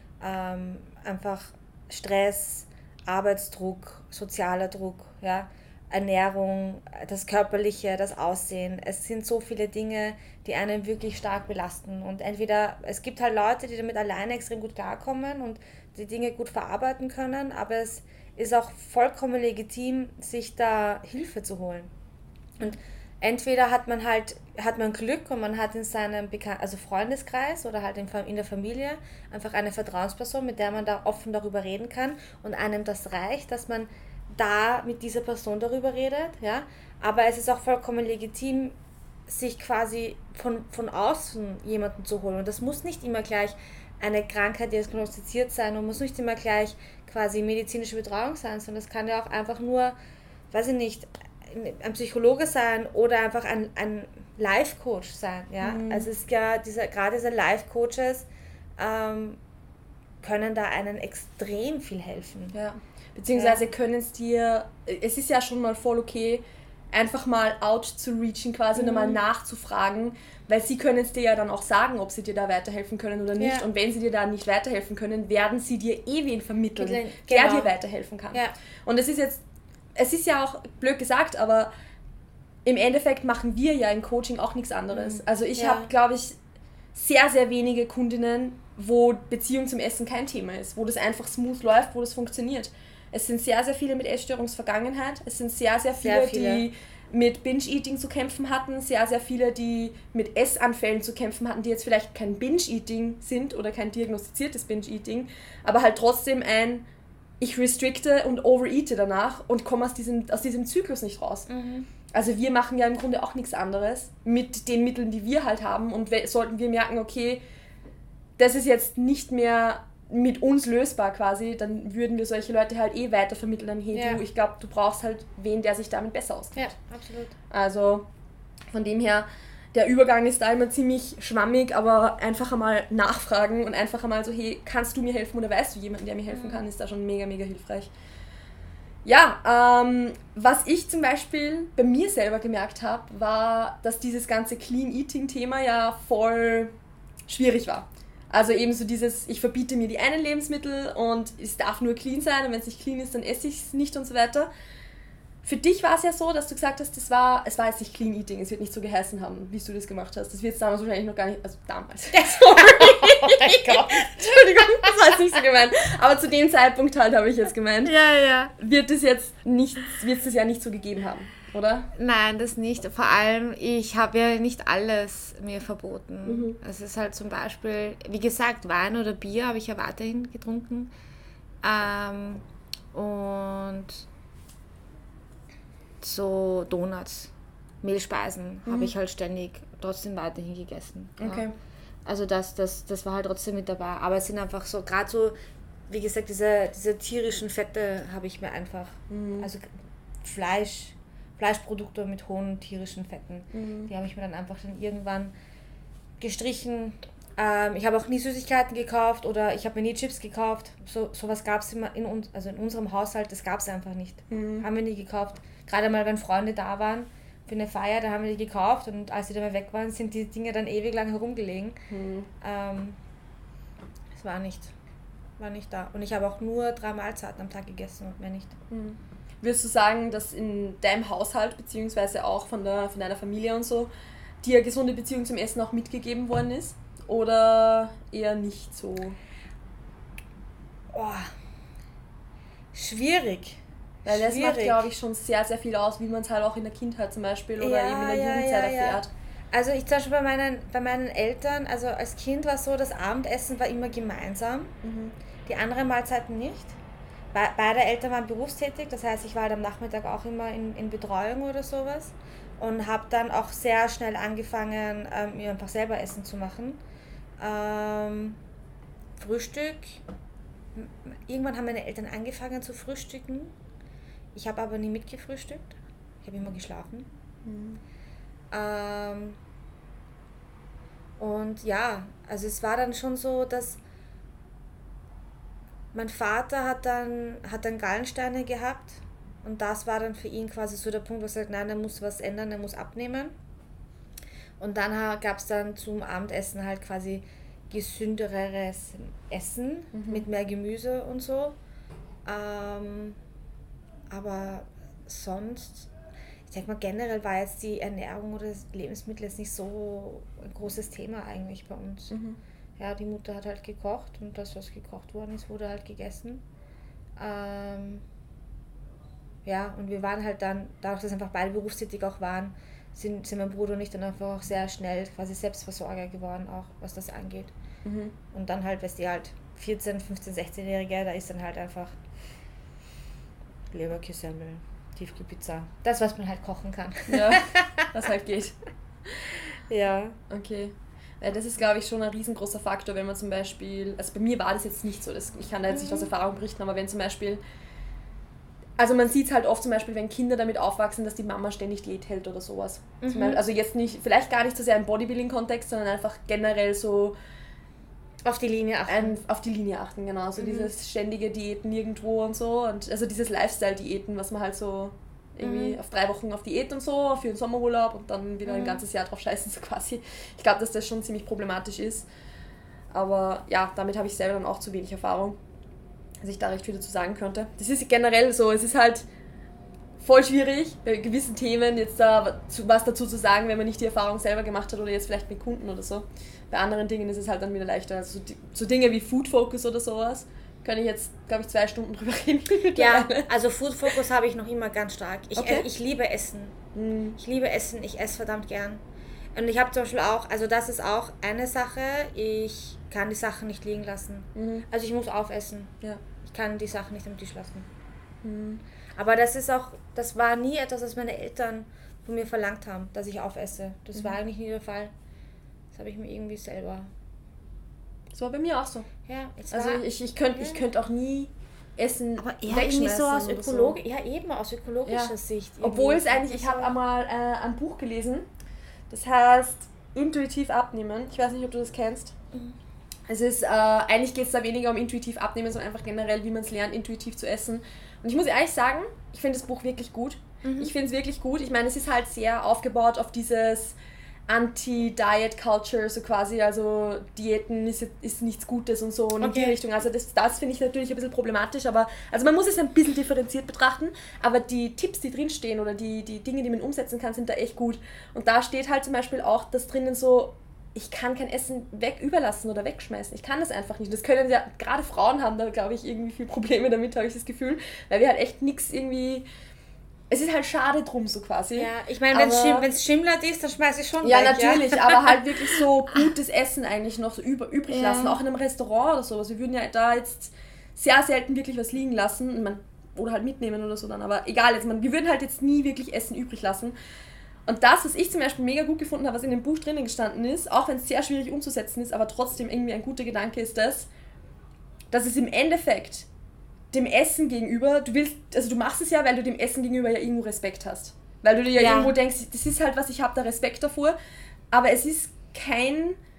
ähm, einfach Stress, Arbeitsdruck, sozialer Druck, ja, Ernährung, das Körperliche, das Aussehen. Es sind so viele Dinge, die einen wirklich stark belasten. Und entweder, es gibt halt Leute, die damit alleine extrem gut klarkommen und die Dinge gut verarbeiten können, aber es ist auch vollkommen legitim, sich da Hilfe zu holen. Und entweder hat man halt, hat man Glück und man hat in seinem Bekan- also Freundeskreis oder halt in, in der Familie einfach eine Vertrauensperson, mit der man da offen darüber reden kann und einem das reicht, dass man da mit dieser Person darüber redet, ja. Aber es ist auch vollkommen legitim, sich quasi von, von außen jemanden zu holen. Und das muss nicht immer gleich eine Krankheit diagnostiziert sein und muss nicht immer gleich quasi medizinische Betreuung sein, sondern es kann ja auch einfach nur, weiß ich nicht, ein Psychologe sein oder einfach ein, ein Life-Coach sein, ja. Mhm. Also es ist ja, diese, gerade diese Life-Coaches ähm, können da einen extrem viel helfen. Ja, beziehungsweise ja. können es dir, es ist ja schon mal voll okay, einfach mal out zu reachen quasi mhm. und mal nachzufragen, weil sie können es dir ja dann auch sagen, ob sie dir da weiterhelfen können oder nicht. Ja. Und wenn sie dir da nicht weiterhelfen können, werden sie dir eh wen vermitteln, genau. der dir weiterhelfen kann. Ja. Und es ist jetzt, es ist ja auch blöd gesagt, aber im Endeffekt machen wir ja im Coaching auch nichts anderes. Mhm. Also ich ja. habe, glaube ich, sehr, sehr wenige Kundinnen, wo Beziehung zum Essen kein Thema ist, wo das einfach smooth läuft, wo das funktioniert. Es sind sehr, sehr viele mit Essstörungsvergangenheit, es sind sehr, sehr viele, sehr viele. die mit Binge-Eating zu kämpfen hatten, sehr, sehr viele, die mit Essanfällen zu kämpfen hatten, die jetzt vielleicht kein Binge-Eating sind oder kein diagnostiziertes Binge-Eating, aber halt trotzdem ein, ich restrikte und overeate danach und komme aus diesem, aus diesem Zyklus nicht raus. Mhm. Also wir machen ja im Grunde auch nichts anderes mit den Mitteln, die wir halt haben, und we- sollten wir merken, okay, das ist jetzt nicht mehr mit uns lösbar quasi, dann würden wir solche Leute halt eh weitervermitteln an, hey ja. du, ich glaube, du brauchst halt wen, der sich damit besser auskennt. Ja, absolut. Also von dem her, der Übergang ist da immer ziemlich schwammig, aber einfach einmal nachfragen und einfach einmal so, hey, kannst du mir helfen oder weißt du jemanden, der mir helfen kann, ist da schon mega, mega hilfreich. Ja, ähm, was ich zum Beispiel bei mir selber gemerkt habe, war, dass dieses ganze Clean-Eating-Thema ja voll schwierig war. Also eben so dieses, ich verbiete mir die einen Lebensmittel und es darf nur clean sein und wenn es nicht clean ist, dann esse ich es nicht und so weiter. Für dich war es ja so, dass du gesagt hast, das war, es war jetzt nicht Clean Eating, es wird nicht so geheißen haben, wie du das gemacht hast. Das wird es damals wahrscheinlich noch gar nicht, also damals. Sorry. Oh mein Gott. Entschuldigung, das war jetzt nicht so gemeint. Aber zu dem Zeitpunkt halt habe ich jetzt gemeint. Ja, ja. Wird es jetzt nicht, wird es das ja nicht so gegeben haben, oder? Nein, das nicht. Vor allem, ich habe ja nicht alles mir verboten. Mhm. Es ist halt zum Beispiel, wie gesagt, Wein oder Bier habe ich ja weiterhin getrunken. Ähm, und so Donuts, Mehlspeisen mhm. habe ich halt ständig trotzdem weiterhin gegessen. Okay. Ja. Also das, das, das war halt trotzdem mit dabei. Aber es sind einfach so, gerade so, wie gesagt, diese, diese tierischen Fette habe ich mir einfach, mhm. also Fleisch, Fleischprodukte mit hohen tierischen Fetten, mhm. die habe ich mir dann einfach dann irgendwann gestrichen Ähm, ich habe auch nie Süßigkeiten gekauft oder ich habe mir nie Chips gekauft. So sowas gab es immer in uns, also in unserem Haushalt, das gab es einfach nicht. Mhm. Haben wir nie gekauft. Gerade mal, wenn Freunde da waren für eine Feier, da haben wir die gekauft und als sie dann mal weg waren, sind die Dinge dann ewig lang herumgelegen. Mhm. Ähm, es war nicht, war nicht da. Und ich habe auch nur drei Mahlzeiten am Tag gegessen und mehr nicht. Mhm. Würdest du sagen, dass in deinem Haushalt, beziehungsweise auch von, der, von deiner Familie und so, dir eine gesunde Beziehung zum Essen auch mitgegeben worden ist? Oder eher nicht so? Oh, schwierig. Weil das schwierig. Macht, glaube ich, schon sehr, sehr viel aus, wie man es halt auch in der Kindheit zum Beispiel oder ja, eben in der ja, Jugendzeit ja, erfährt. Ja. Also ich zum Beispiel bei meinen, bei meinen Eltern, also als Kind war es so, das Abendessen war immer gemeinsam, mhm. die anderen Mahlzeiten nicht. Be- beide Eltern waren berufstätig, das heißt, ich war halt am Nachmittag auch immer in, in Betreuung oder sowas und habe dann auch sehr schnell angefangen, ähm, mir einfach selber Essen zu machen. Ähm, Frühstück. Irgendwann haben meine Eltern angefangen zu frühstücken. Ich habe aber nie mitgefrühstückt. Ich habe immer geschlafen. Mhm. Ähm, und ja, also es war dann schon so, dass mein Vater hat dann, hat dann Gallensteine gehabt und das war dann für ihn quasi so der Punkt, wo er sagt, nein, er muss was ändern, er muss abnehmen. Und dann gab es dann zum Abendessen halt quasi gesündereres Essen mhm. mit mehr Gemüse und so. Ähm, aber sonst, ich denke mal generell war jetzt die Ernährung oder das Lebensmittel jetzt nicht so ein großes Thema eigentlich bei uns. Mhm. Ja, die Mutter hat halt gekocht und das, was gekocht worden ist, wurde halt gegessen. Ähm, ja, und wir waren halt dann, dadurch, dass einfach beide berufstätig auch waren, sind, sind mein Bruder und ich dann einfach auch sehr schnell quasi Selbstversorger geworden, auch was das angeht. Mhm. Und dann halt, weißt du, halt vierzehn, fünfzehn, sechzehn-Jährige, da ist dann halt einfach Leberkässemmel, Tiefkühlpizza. Das, was man halt kochen kann. Ja, was halt geht. Ja. Okay. Das ist, glaube ich, schon ein riesengroßer Faktor, wenn man zum Beispiel, also bei mir war das jetzt nicht so, das, ich kann da jetzt nicht aus Erfahrung berichten, aber wenn zum Beispiel, also man sieht es halt oft zum Beispiel, wenn Kinder damit aufwachsen, dass die Mama ständig Diät hält oder sowas. Mhm. Zum Beispiel, also jetzt nicht, vielleicht gar nicht so sehr im Bodybuilding-Kontext, sondern einfach generell so auf die Linie achten. Ein, auf die Linie achten, genau. So mhm. dieses ständige Diäten irgendwo und so. Und also dieses Lifestyle-Diäten, was man halt so irgendwie mhm. auf drei Wochen auf Diät und so, für den Sommerurlaub und dann wieder mhm. ein ganzes Jahr drauf scheißen, so quasi. Ich glaube, dass das schon ziemlich problematisch ist. Aber ja, damit habe ich selber dann auch zu wenig Erfahrung, dass ich da recht viel dazu sagen könnte. Das ist generell so, es ist halt voll schwierig, bei gewissen Themen jetzt da was dazu zu sagen, wenn man nicht die Erfahrung selber gemacht hat oder jetzt vielleicht mit Kunden oder so. Bei anderen Dingen ist es halt dann wieder leichter. Also so, so Dinge wie Food Focus oder sowas, kann ich jetzt, glaube ich, zwei Stunden drüber reden. Ja, also Food Focus habe ich noch immer ganz stark. Ich, okay. äh, ich liebe Essen. Mm. Ich liebe Essen, ich esse verdammt gern. Und ich habe zum Beispiel auch, also das ist auch eine Sache, ich kann die Sachen nicht liegen lassen. Mhm. Also ich muss aufessen. Ja. Ich kann die Sachen nicht am Tisch lassen. Mhm. Aber das ist auch, das war nie etwas, was meine Eltern von mir verlangt haben, dass ich aufesse. Das mhm. war eigentlich nie der Fall. Das habe ich mir irgendwie selber... Das war bei mir auch so. Ja, also war, ich, ich könnte ja. ich könnt auch nie Essen aber eher irgendwie so aus Ökologi- so. Ja, eben aus ökologischer ja. Sicht. Obwohl es eigentlich, ich habe einmal äh, ein Buch gelesen, das heißt Intuitiv abnehmen. Ich weiß nicht, ob du das kennst. Mhm. Es ist, äh, eigentlich geht es da weniger um intuitiv abnehmen, sondern einfach generell, wie man es lernt, intuitiv zu essen. Und ich muss ehrlich sagen, ich finde das Buch wirklich gut. Mhm. Ich finde es wirklich gut. Ich meine, es ist halt sehr aufgebaut auf dieses Anti-Diet-Culture, so quasi, also Diäten ist, ist nichts Gutes und so und okay. in die Richtung. Also das, das finde ich natürlich ein bisschen problematisch, aber also man muss es ein bisschen differenziert betrachten, aber die Tipps, die drinstehen oder die, die Dinge, die man umsetzen kann, sind da echt gut. Und da steht halt zum Beispiel auch, dass drinnen so, ich kann kein Essen weg überlassen oder wegschmeißen. Ich kann das einfach nicht. Das können ja, gerade Frauen haben da, glaube ich, irgendwie viel Probleme damit, habe ich das Gefühl, weil wir halt echt nichts irgendwie... Es ist halt schade drum, so quasi. Ja, ich meine, wenn es Schim- Schimlat ist, dann schmeiße ich schon ja, weg. Natürlich, ja, natürlich, aber halt wirklich so gutes Essen eigentlich noch so über, übrig ja. lassen, auch in einem Restaurant oder sowas. Wir würden ja da jetzt sehr selten wirklich was liegen lassen, man, oder halt mitnehmen oder so dann, aber egal, jetzt, man, wir würden halt jetzt nie wirklich Essen übrig lassen. Und das, was ich zum Beispiel mega gut gefunden habe, was in dem Buch drinnen gestanden ist, auch wenn es sehr schwierig umzusetzen ist, aber trotzdem irgendwie ein guter Gedanke ist das, dass es im Endeffekt dem Essen gegenüber, du willst, also du machst es ja, weil du dem Essen gegenüber ja irgendwo Respekt hast. Weil du dir ja, ja. irgendwo denkst, das ist halt was, ich habe da Respekt davor, aber es ist kein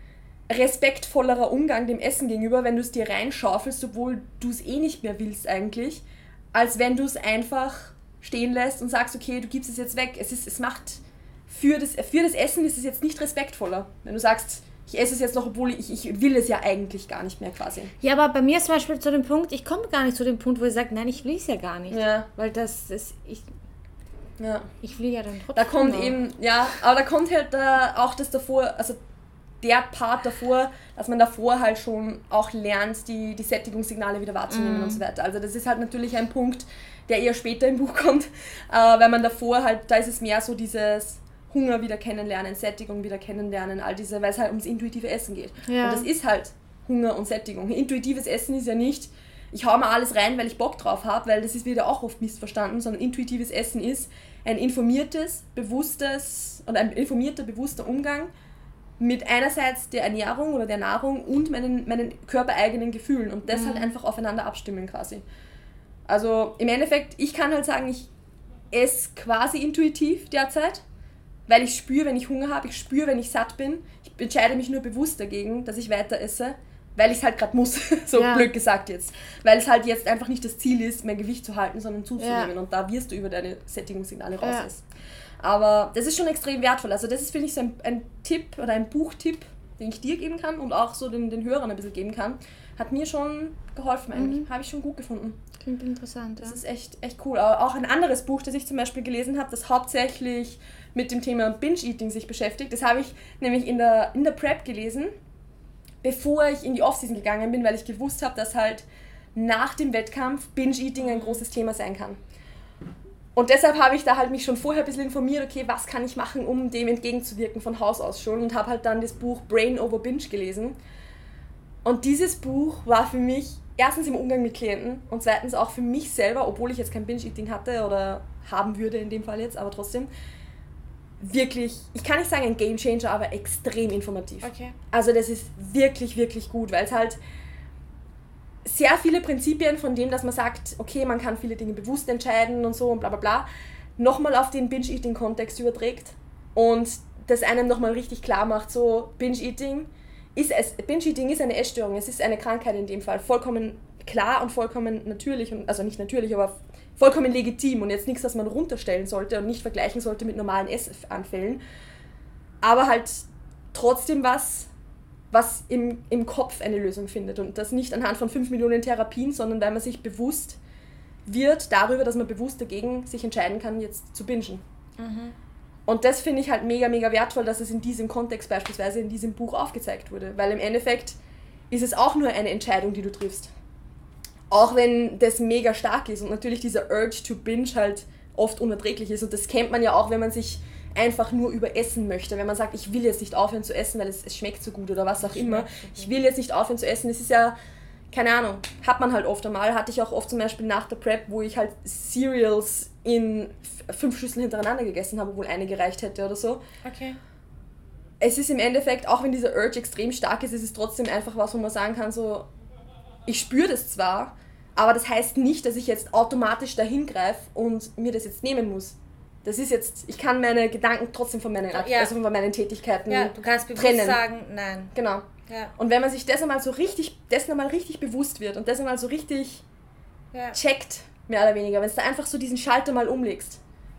respektvollerer Umgang dem Essen gegenüber, wenn du es dir reinschaufelst, obwohl du es eh nicht mehr willst eigentlich, als wenn du es einfach stehen lässt und sagst, okay, du gibst es jetzt weg. Es ist, es macht für das, für das Essen ist es jetzt nicht respektvoller. Wenn du sagst, ich esse es jetzt noch, obwohl ich, ich will es ja eigentlich gar nicht mehr quasi. Ja, aber bei mir ist zum Beispiel zu dem Punkt, ich komme gar nicht zu dem Punkt, wo ich sage, nein, ich will es ja gar nicht. Ja. Weil das ist, ich, ja. ich will ja dann trotzdem. Da kommt noch. eben, ja, aber da kommt halt da auch das davor, also der Part davor, dass man davor halt schon auch lernt, die, die Sättigungssignale wieder wahrzunehmen mm. und so weiter. Also das ist halt natürlich ein Punkt, der eher später im Buch kommt, äh, weil man davor halt, da ist es mehr so dieses Hunger wieder kennenlernen, Sättigung wieder kennenlernen, all diese, weil es halt ums intuitive Essen geht. Ja. Und das ist halt Hunger und Sättigung. Intuitives Essen ist ja nicht, ich hau mal alles rein, weil ich Bock drauf habe, weil das ist wieder auch oft missverstanden, sondern intuitives Essen ist ein informiertes, bewusstes und ein informierter, bewusster Umgang mit einerseits der Ernährung oder der Nahrung und meinen, meinen körpereigenen Gefühlen und das mhm. halt einfach aufeinander abstimmen quasi. Also im Endeffekt, ich kann halt sagen, ich esse quasi intuitiv derzeit, weil ich spüre, wenn ich Hunger habe, ich spüre, wenn ich satt bin. Ich entscheide mich nur bewusst dagegen, dass ich weiter esse, weil ich es halt gerade muss, so ja. blöd gesagt jetzt. Weil es halt jetzt einfach nicht das Ziel ist, mein Gewicht zu halten, sondern zuzunehmen ja. und da wirst du über deine Sättigungssignale raus ja. essen. Aber das ist schon extrem wertvoll. Also das ist, finde ich, so ein, ein Tipp oder ein Buchtipp, den ich dir geben kann und auch so den, den Hörern ein bisschen geben kann. Hat mir schon geholfen eigentlich. Mhm. Habe ich schon gut gefunden. Klingt interessant, ja. Das ist echt, echt cool. Aber auch ein anderes Buch, das ich zum Beispiel gelesen habe, das hauptsächlich mit dem Thema Binge-Eating sich beschäftigt. Das habe ich nämlich in der, in der Prep gelesen, bevor ich in die Off-Season gegangen bin, weil ich gewusst habe, dass halt nach dem Wettkampf Binge-Eating ein großes Thema sein kann. Und deshalb habe ich da halt mich schon vorher ein bisschen informiert, okay, was kann ich machen, um dem entgegenzuwirken von Haus aus schon und habe halt dann das Buch Brain Over Binge gelesen. Und dieses Buch war für mich erstens im Umgang mit Klienten und zweitens auch für mich selber, obwohl ich jetzt kein Binge-Eating hatte oder haben würde in dem Fall jetzt, aber trotzdem, wirklich, ich kann nicht sagen ein Game-Changer, aber extrem informativ. Okay. Also das ist wirklich, wirklich gut, weil es halt sehr viele Prinzipien von dem, dass man sagt, okay, man kann viele Dinge bewusst entscheiden und so und bla bla bla, nochmal auf den Binge-Eating-Kontext überträgt und das einem nochmal richtig klar macht, so Binge-Eating ist es, Binge-Eating ist eine Essstörung, es ist eine Krankheit in dem Fall, vollkommen klar und vollkommen natürlich, und, also nicht natürlich, aber vollkommen legitim und jetzt nichts, das man runterstellen sollte und nicht vergleichen sollte mit normalen Essanfällen, aber halt trotzdem was, was im, im Kopf eine Lösung findet und das nicht anhand von fünf Millionen Therapien, sondern weil man sich bewusst wird darüber, dass man bewusst dagegen sich entscheiden kann, jetzt zu bingen. Mhm. Und das finde ich halt mega, mega wertvoll, dass es in diesem Kontext beispielsweise in diesem Buch aufgezeigt wurde, weil im Endeffekt ist es auch nur eine Entscheidung, die du triffst. Auch wenn das mega stark ist und natürlich dieser Urge to binge halt oft unerträglich ist und das kennt man ja auch, wenn man sich einfach nur überessen möchte, wenn man sagt, ich will jetzt nicht aufhören zu essen, weil es, es schmeckt so gut oder was auch immer, ich will jetzt nicht aufhören zu essen, das ist ja, keine Ahnung, hat man halt oft einmal, hatte ich auch oft zum Beispiel nach der Prep, wo ich halt Cereals in fünf Schüsseln hintereinander gegessen habe, obwohl eine gereicht hätte oder so. Okay. Es ist im Endeffekt, auch wenn dieser Urge extrem stark ist, ist es trotzdem einfach was, wo man sagen kann, so, ich spüre das zwar, aber das heißt nicht, dass ich jetzt automatisch dahin greife und mir das jetzt nehmen muss. Das ist jetzt, ich kann meine Gedanken trotzdem von meinen, ja. also von meinen Tätigkeiten trennen. Ja, du kannst bewusst trennen. sagen, nein. Genau. Ja. Und wenn man sich das einmal so richtig, das einmal richtig bewusst wird und das einmal so richtig ja. checkt, mehr oder weniger, wenn du da einfach so diesen Schalter mal umlegst,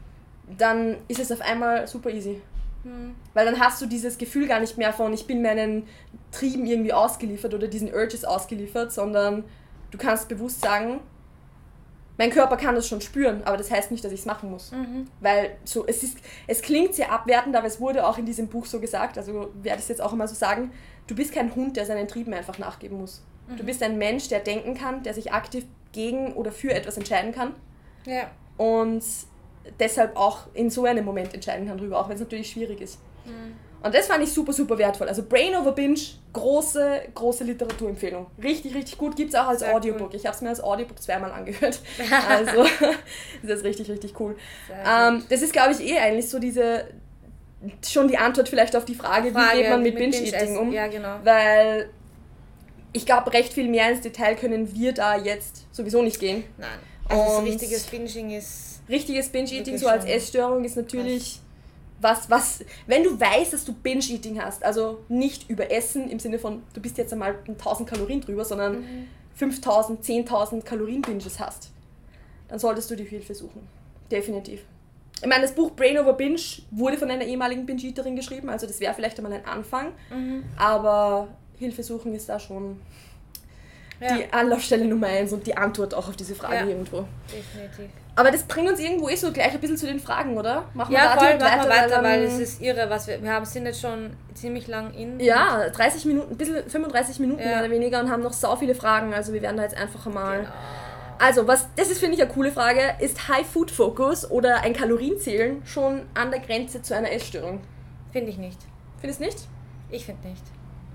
dann ist es auf einmal super easy. Hm. Weil dann hast du dieses Gefühl gar nicht mehr von, ich bin meinen Trieben irgendwie ausgeliefert oder diesen Urges ausgeliefert, sondern du kannst bewusst sagen, mein Körper kann das schon spüren, aber das heißt nicht, dass ich es machen muss. Mhm. Weil so, es, ist, es klingt sehr abwertend, aber es wurde auch in diesem Buch so gesagt, also werde ich es jetzt auch immer so sagen, du bist kein Hund, der seinen Trieben einfach nachgeben muss. Mhm. Du bist ein Mensch, der denken kann, der sich aktiv gegen oder für etwas entscheiden kann. Ja. Und deshalb auch in so einem Moment entscheiden kann drüber, auch wenn es natürlich schwierig ist. Mhm. Und das fand ich super, super wertvoll. Also Brain Over Binge, große, große Literaturempfehlung. Richtig, richtig gut. Gibt es auch als Sehr Audiobook. Cool. Ich habe es mir als Audiobook zweimal angehört. Also das ist richtig, richtig cool. Ähm, das ist, glaube ich, eh eigentlich so diese, schon die Antwort vielleicht auf die Frage, Frage wie geht man mit, mit Binge-Eating um. Ja, genau. Weil ich glaube, recht viel mehr ins Detail können wir da jetzt sowieso nicht gehen. Nein. Also Und richtiges Binging ist... Richtiges Binge-Eating, so als Essstörung, ist natürlich... was, was, wenn du weißt, dass du Binge-Eating hast, also nicht überessen im Sinne von, du bist jetzt einmal tausend Kalorien drüber, sondern mhm. fünftausend, zehntausend Kalorien-Binges hast, dann solltest du dir Hilfe suchen. Definitiv. Ich meine, das Buch Brain Over Binge wurde von einer ehemaligen Binge-Eaterin geschrieben, also das wäre vielleicht einmal ein Anfang, mhm. aber Hilfe suchen ist da schon ja. die Anlaufstelle Nummer eins und die Antwort auch auf diese Frage ja. irgendwo. Definitiv. Aber das bringt uns irgendwo eh so gleich ein bisschen zu den Fragen, oder? Machen wir ja, da voll, machen weiter, wir weiter, weil es ist irre, was wir, wir haben, sind jetzt schon ziemlich lang in. Ja, dreißig Minuten, ein bisschen fünfunddreißig Minuten ja. mehr oder weniger und haben noch so viele Fragen, also wir werden da jetzt einfach mal... Genau. Also, was, das ist, finde ich, eine coole Frage. Ist High Food Focus oder ein Kalorienzählen schon an der Grenze zu einer Essstörung? Finde ich nicht. Findest du nicht? Ich finde nicht.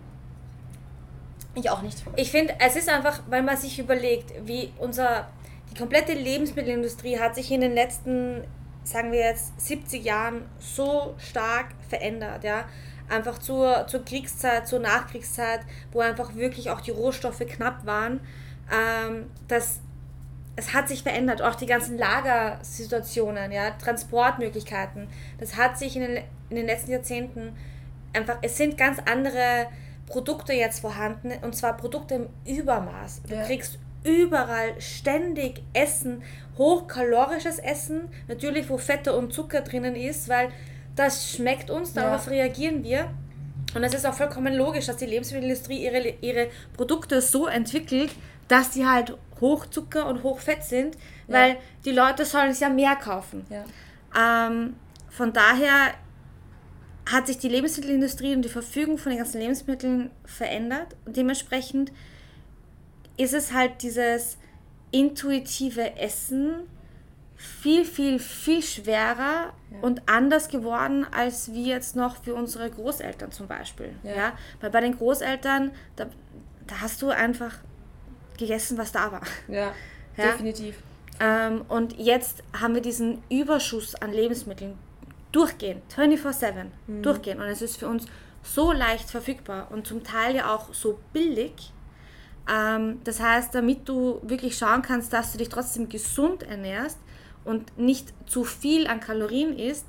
Ich auch nicht. Ich finde, es ist einfach, weil man sich überlegt, wie unser, die komplette Lebensmittelindustrie hat sich in den letzten, sagen wir jetzt, siebzig Jahren so stark verändert, ja. Einfach zur, zur Kriegszeit, zur Nachkriegszeit, wo einfach wirklich auch die Rohstoffe knapp waren, ähm, dass es hat sich verändert, auch die ganzen Lagersituationen, ja, Transportmöglichkeiten, das hat sich in den, in den letzten Jahrzehnten einfach, es sind ganz andere Produkte jetzt vorhanden, und zwar Produkte im Übermaß. Du ja. kriegst überall ständig Essen, hochkalorisches Essen, natürlich wo Fette und Zucker drinnen ist, weil das schmeckt uns, darauf ja. reagieren wir. Und es ist auch vollkommen logisch, dass die Lebensmittelindustrie ihre, ihre Produkte so entwickelt, dass die halt Hochzucker und Hochfett sind, ja. weil die Leute sollen es ja mehr kaufen. Ja. Ähm, von daher hat sich die Lebensmittelindustrie und die Verfügung von den ganzen Lebensmitteln verändert und dementsprechend ist es halt dieses intuitive Essen viel, viel, viel schwerer ja. und anders geworden, als wie jetzt noch für unsere Großeltern zum Beispiel. Ja. Ja? Weil bei den Großeltern, da, da hast du einfach gegessen, was da war. Ja, ja? definitiv. Ähm, und jetzt haben wir diesen Überschuss an Lebensmitteln durchgehend, vierundzwanzig sieben, mhm. durchgehend. Und es ist für uns so leicht verfügbar und zum Teil ja auch so billig. Ähm, das heißt, damit du wirklich schauen kannst, dass du dich trotzdem gesund ernährst und nicht zu viel an Kalorien isst,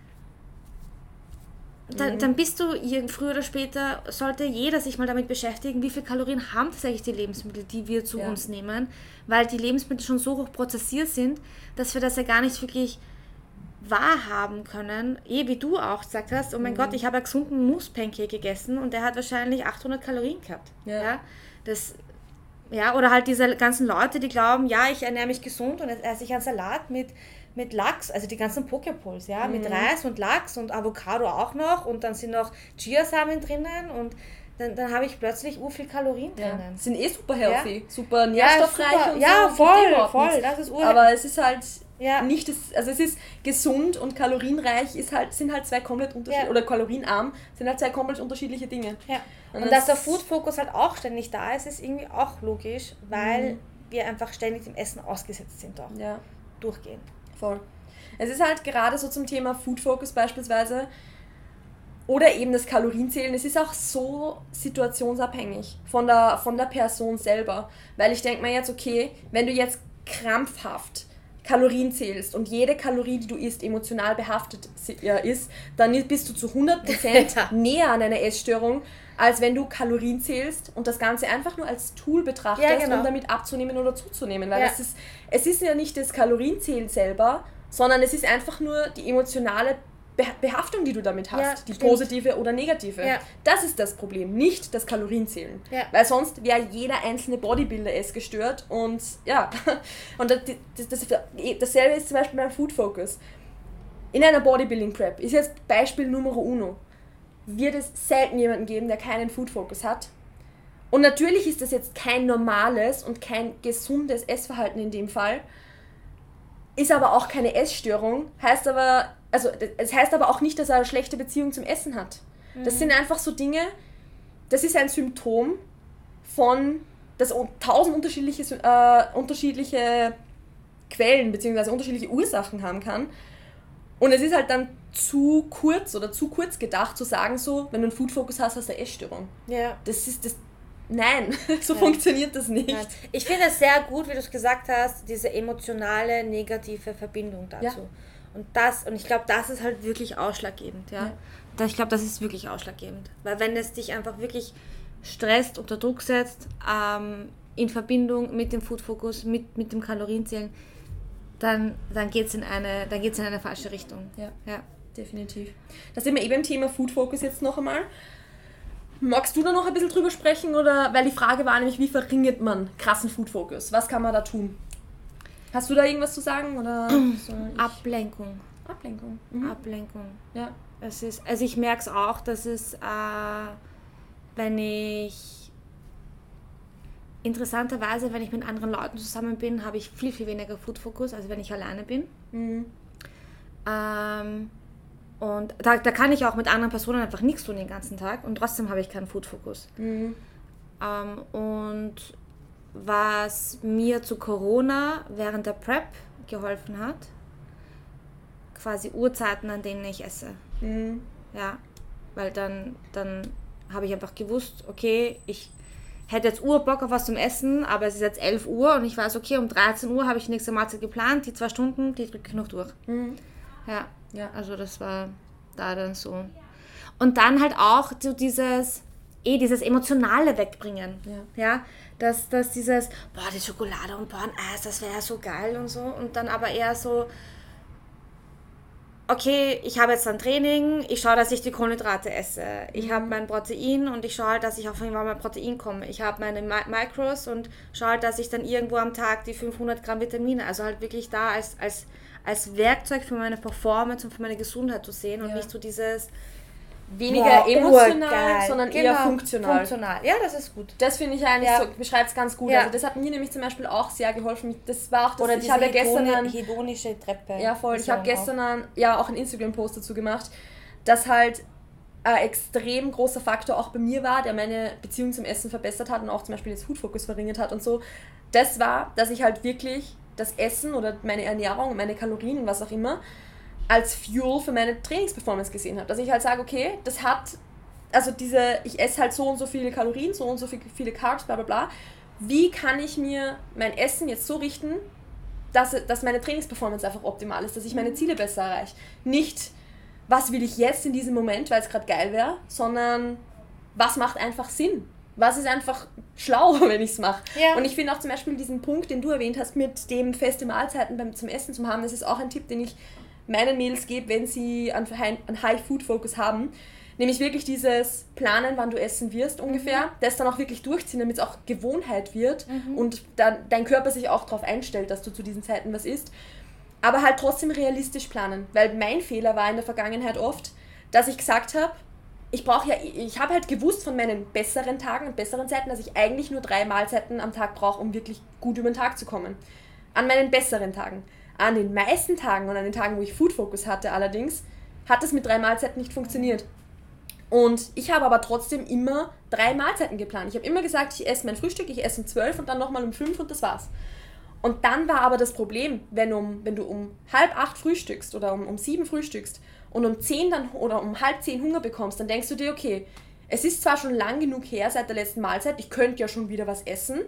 dann, mhm. dann bist du, früher oder später, sollte jeder sich mal damit beschäftigen, wie viele Kalorien haben tatsächlich die Lebensmittel, die wir zu ja. uns nehmen, weil die Lebensmittel schon so hoch prozessiert sind, dass wir das ja gar nicht wirklich wahrhaben können, eh wie du auch gesagt hast, oh mein mhm. Gott, ich habe einen gesunden Mousse-Pancake gegessen und der hat wahrscheinlich achthundert Kalorien gehabt. Ja. Ja, das, ja, oder halt diese ganzen Leute, die glauben, ja, ich ernähre mich gesund und jetzt esse ich einen Salat mit, mit Lachs, also die ganzen Pokeballs, ja, mhm. mit Reis und Lachs und Avocado auch noch und dann sind noch Chiasamen drinnen und dann, dann habe ich plötzlich u viel Kalorien drinnen. Ja. Sind eh super healthy, ja. super nährstoffreich ja, super. und ja, so. Ja, voll, voll, das ist urheimlich. Aber es ist halt ja. nicht das, also es ist gesund und kalorienreich ist halt, sind halt zwei komplett unterschiedliche, ja. oder kalorienarm sind halt zwei komplett unterschiedliche Dinge. Ja. Und, und dass der Food-Fokus halt auch ständig da ist, ist irgendwie auch logisch, weil mhm. wir einfach ständig dem Essen ausgesetzt sind auch. Ja. Durchgehend. Voll. Es ist halt gerade so zum Thema Food-Focus beispielsweise oder eben das Kalorienzählen, es ist auch so situationsabhängig von der, von der Person selber. Weil ich denke mir jetzt, okay, wenn du jetzt krampfhaft Kalorien zählst und jede Kalorie, die du isst, emotional behaftet ist, dann bist du zu hundert Prozent ja. näher an einer Essstörung, als wenn du Kalorien zählst und das Ganze einfach nur als Tool betrachtest, ja, genau. um damit abzunehmen oder zuzunehmen. Weil ja. es, ist, es ist ja nicht das Kalorienzählen selber, sondern es ist einfach nur die emotionale Behaftung, die du damit hast, ja, die stimmt. positive oder negative. Ja. Das ist das Problem, nicht das Kalorienzählen. Ja. Weil sonst wäre jeder einzelne Bodybuilder es gestört und ja, und das, das, das, dasselbe ist zum Beispiel beim Food Focus. In einer Bodybuilding Prep ist jetzt Beispiel Numero uno. Wird es selten jemanden geben, der keinen Food Focus hat. Und natürlich ist das jetzt kein normales und kein gesundes Essverhalten in dem Fall, ist aber auch keine Essstörung, heißt aber Also, es heißt aber auch nicht, dass er eine schlechte Beziehung zum Essen hat. Mhm. Das sind einfach so Dinge, das ist ein Symptom von, dass tausend unterschiedliche, äh, unterschiedliche Quellen bzw. unterschiedliche Ursachen haben kann. Und es ist halt dann zu kurz oder zu kurz gedacht zu sagen so, wenn du einen Food Focus hast, hast du eine Essstörung. Ja. Das ist das. Nein, so Nein. funktioniert das nicht. Nein. Ich finde es sehr gut, wie du es gesagt hast, diese emotionale, negative Verbindung dazu. Ja. Und das, und ich glaube, das ist halt wirklich ausschlaggebend, ja. ja. Ich glaube, das ist wirklich ausschlaggebend. Weil wenn es dich einfach wirklich stresst, unter Druck setzt, ähm, in Verbindung mit dem Food Focus, mit, mit dem Kalorienzählen, dann, dann geht es in eine, dann geht's in eine falsche Richtung. Ja, ja. definitiv. Da sind wir eben im Thema Food Focus jetzt noch einmal. Magst du da noch ein bisschen drüber sprechen? Oder, weil die Frage war nämlich, wie verringert man krassen Food Focus? Was kann man da tun? Hast du da irgendwas zu sagen? Oder Ablenkung. Ablenkung. Mhm. Ablenkung. Ja. Es ist, also ich merke es auch, dass es, äh, wenn ich interessanterweise, wenn ich mit anderen Leuten zusammen bin, habe ich viel, viel weniger Food Focus, als wenn ich alleine bin. Mhm. Ähm, und da, da kann ich auch mit anderen Personen einfach nichts tun den ganzen Tag und trotzdem habe ich keinen Food Focus. Mhm. Ähm, und was mir zu Corona während der Prep geholfen hat, quasi Uhrzeiten, an denen ich esse. Mhm. Ja, weil dann, dann habe ich einfach gewusst, okay, ich hätte jetzt Urbock auf was zum Essen, aber es ist jetzt elf Uhr und ich weiß, okay, um dreizehn Uhr habe ich die nächste Mahlzeit geplant, die zwei Stunden, die drücke ich noch durch. Mhm. Ja, ja, also das war da dann so. Und dann halt auch so dieses, eh dieses Emotionale wegbringen. Ja, ja dass, dass dieses, boah, die Schokolade und boah, ein Eis, das wäre ja so geil und so. Und dann aber eher so, okay, ich habe jetzt ein Training, ich schaue, dass ich die Kohlenhydrate esse. Ich mhm. habe mein Protein und ich schaue halt, dass ich auf jeden Fall mein Protein komme. Ich habe meine Mi- Micros und schaue halt, dass ich dann irgendwo am Tag die fünfhundert Gramm Vitamine, also halt wirklich da als, als, als Werkzeug für meine Performance und für meine Gesundheit zu sehen und ja. nicht so dieses weniger wow, emotional, urgeil. sondern genau, eher funktional. Funktional, ja, das ist gut. Das finde ich eigentlich ja. so, beschreibt es ganz gut. Ja. Also das hat mir nämlich zum Beispiel auch sehr geholfen. Das war auch das, Oder ich diese habe ja Hedoni- gestern einen, hedonische Treppe. ja voll, ich habe gestern einen, ja auch einen Instagram-Post dazu gemacht, dass halt ein extrem großer Faktor auch bei mir war, der meine Beziehung zum Essen verbessert hat und auch zum Beispiel jetzt Food Focus verringert hat und so. Das war, dass ich halt wirklich das Essen oder meine Ernährung, meine Kalorien und was auch immer als Fuel für meine Trainingsperformance gesehen habe. Dass ich halt sage, okay, das hat also diese, ich esse halt so und so viele Kalorien, so und so viel, viele Carbs, bla bla bla. Wie kann ich mir mein Essen jetzt so richten, dass, dass meine Trainingsperformance einfach optimal ist, dass ich meine Ziele besser erreiche? Nicht, was will ich jetzt in diesem Moment, weil es gerade geil wäre, sondern was macht einfach Sinn? Was ist einfach schlau, wenn ich es mache? Ja. Und ich finde auch zum Beispiel diesen Punkt, den du erwähnt hast, mit dem feste Mahlzeiten beim, zum Essen zu haben, das ist auch ein Tipp, den ich meinen Mädels gebe, wenn sie einen High-Food-Focus haben. Nämlich wirklich dieses Planen, wann du essen wirst ungefähr, mhm. das dann auch wirklich durchziehen, damit es auch Gewohnheit wird mhm. und dann dein Körper sich auch darauf einstellt, dass du zu diesen Zeiten was isst. Aber halt trotzdem realistisch planen, weil mein Fehler war in der Vergangenheit oft, dass ich gesagt habe, ich brauche ja, ich habe halt gewusst von meinen besseren Tagen und besseren Zeiten, dass ich eigentlich nur drei Mahlzeiten am Tag brauche, um wirklich gut über den Tag zu kommen. An meinen besseren Tagen. An den meisten Tagen und an den Tagen, wo ich Food Focus hatte allerdings, hat es mit drei Mahlzeiten nicht funktioniert. Und ich habe aber trotzdem immer drei Mahlzeiten geplant. Ich habe immer gesagt, ich esse mein Frühstück, ich esse um zwölf und dann nochmal um fünf und das war's. Und dann war aber das Problem, wenn, um, wenn du um halb acht frühstückst oder um, um sieben frühstückst und um zehn dann oder um halb zehn Hunger bekommst, dann denkst du dir, okay, es ist zwar schon lang genug her seit der letzten Mahlzeit, ich könnte ja schon wieder was essen,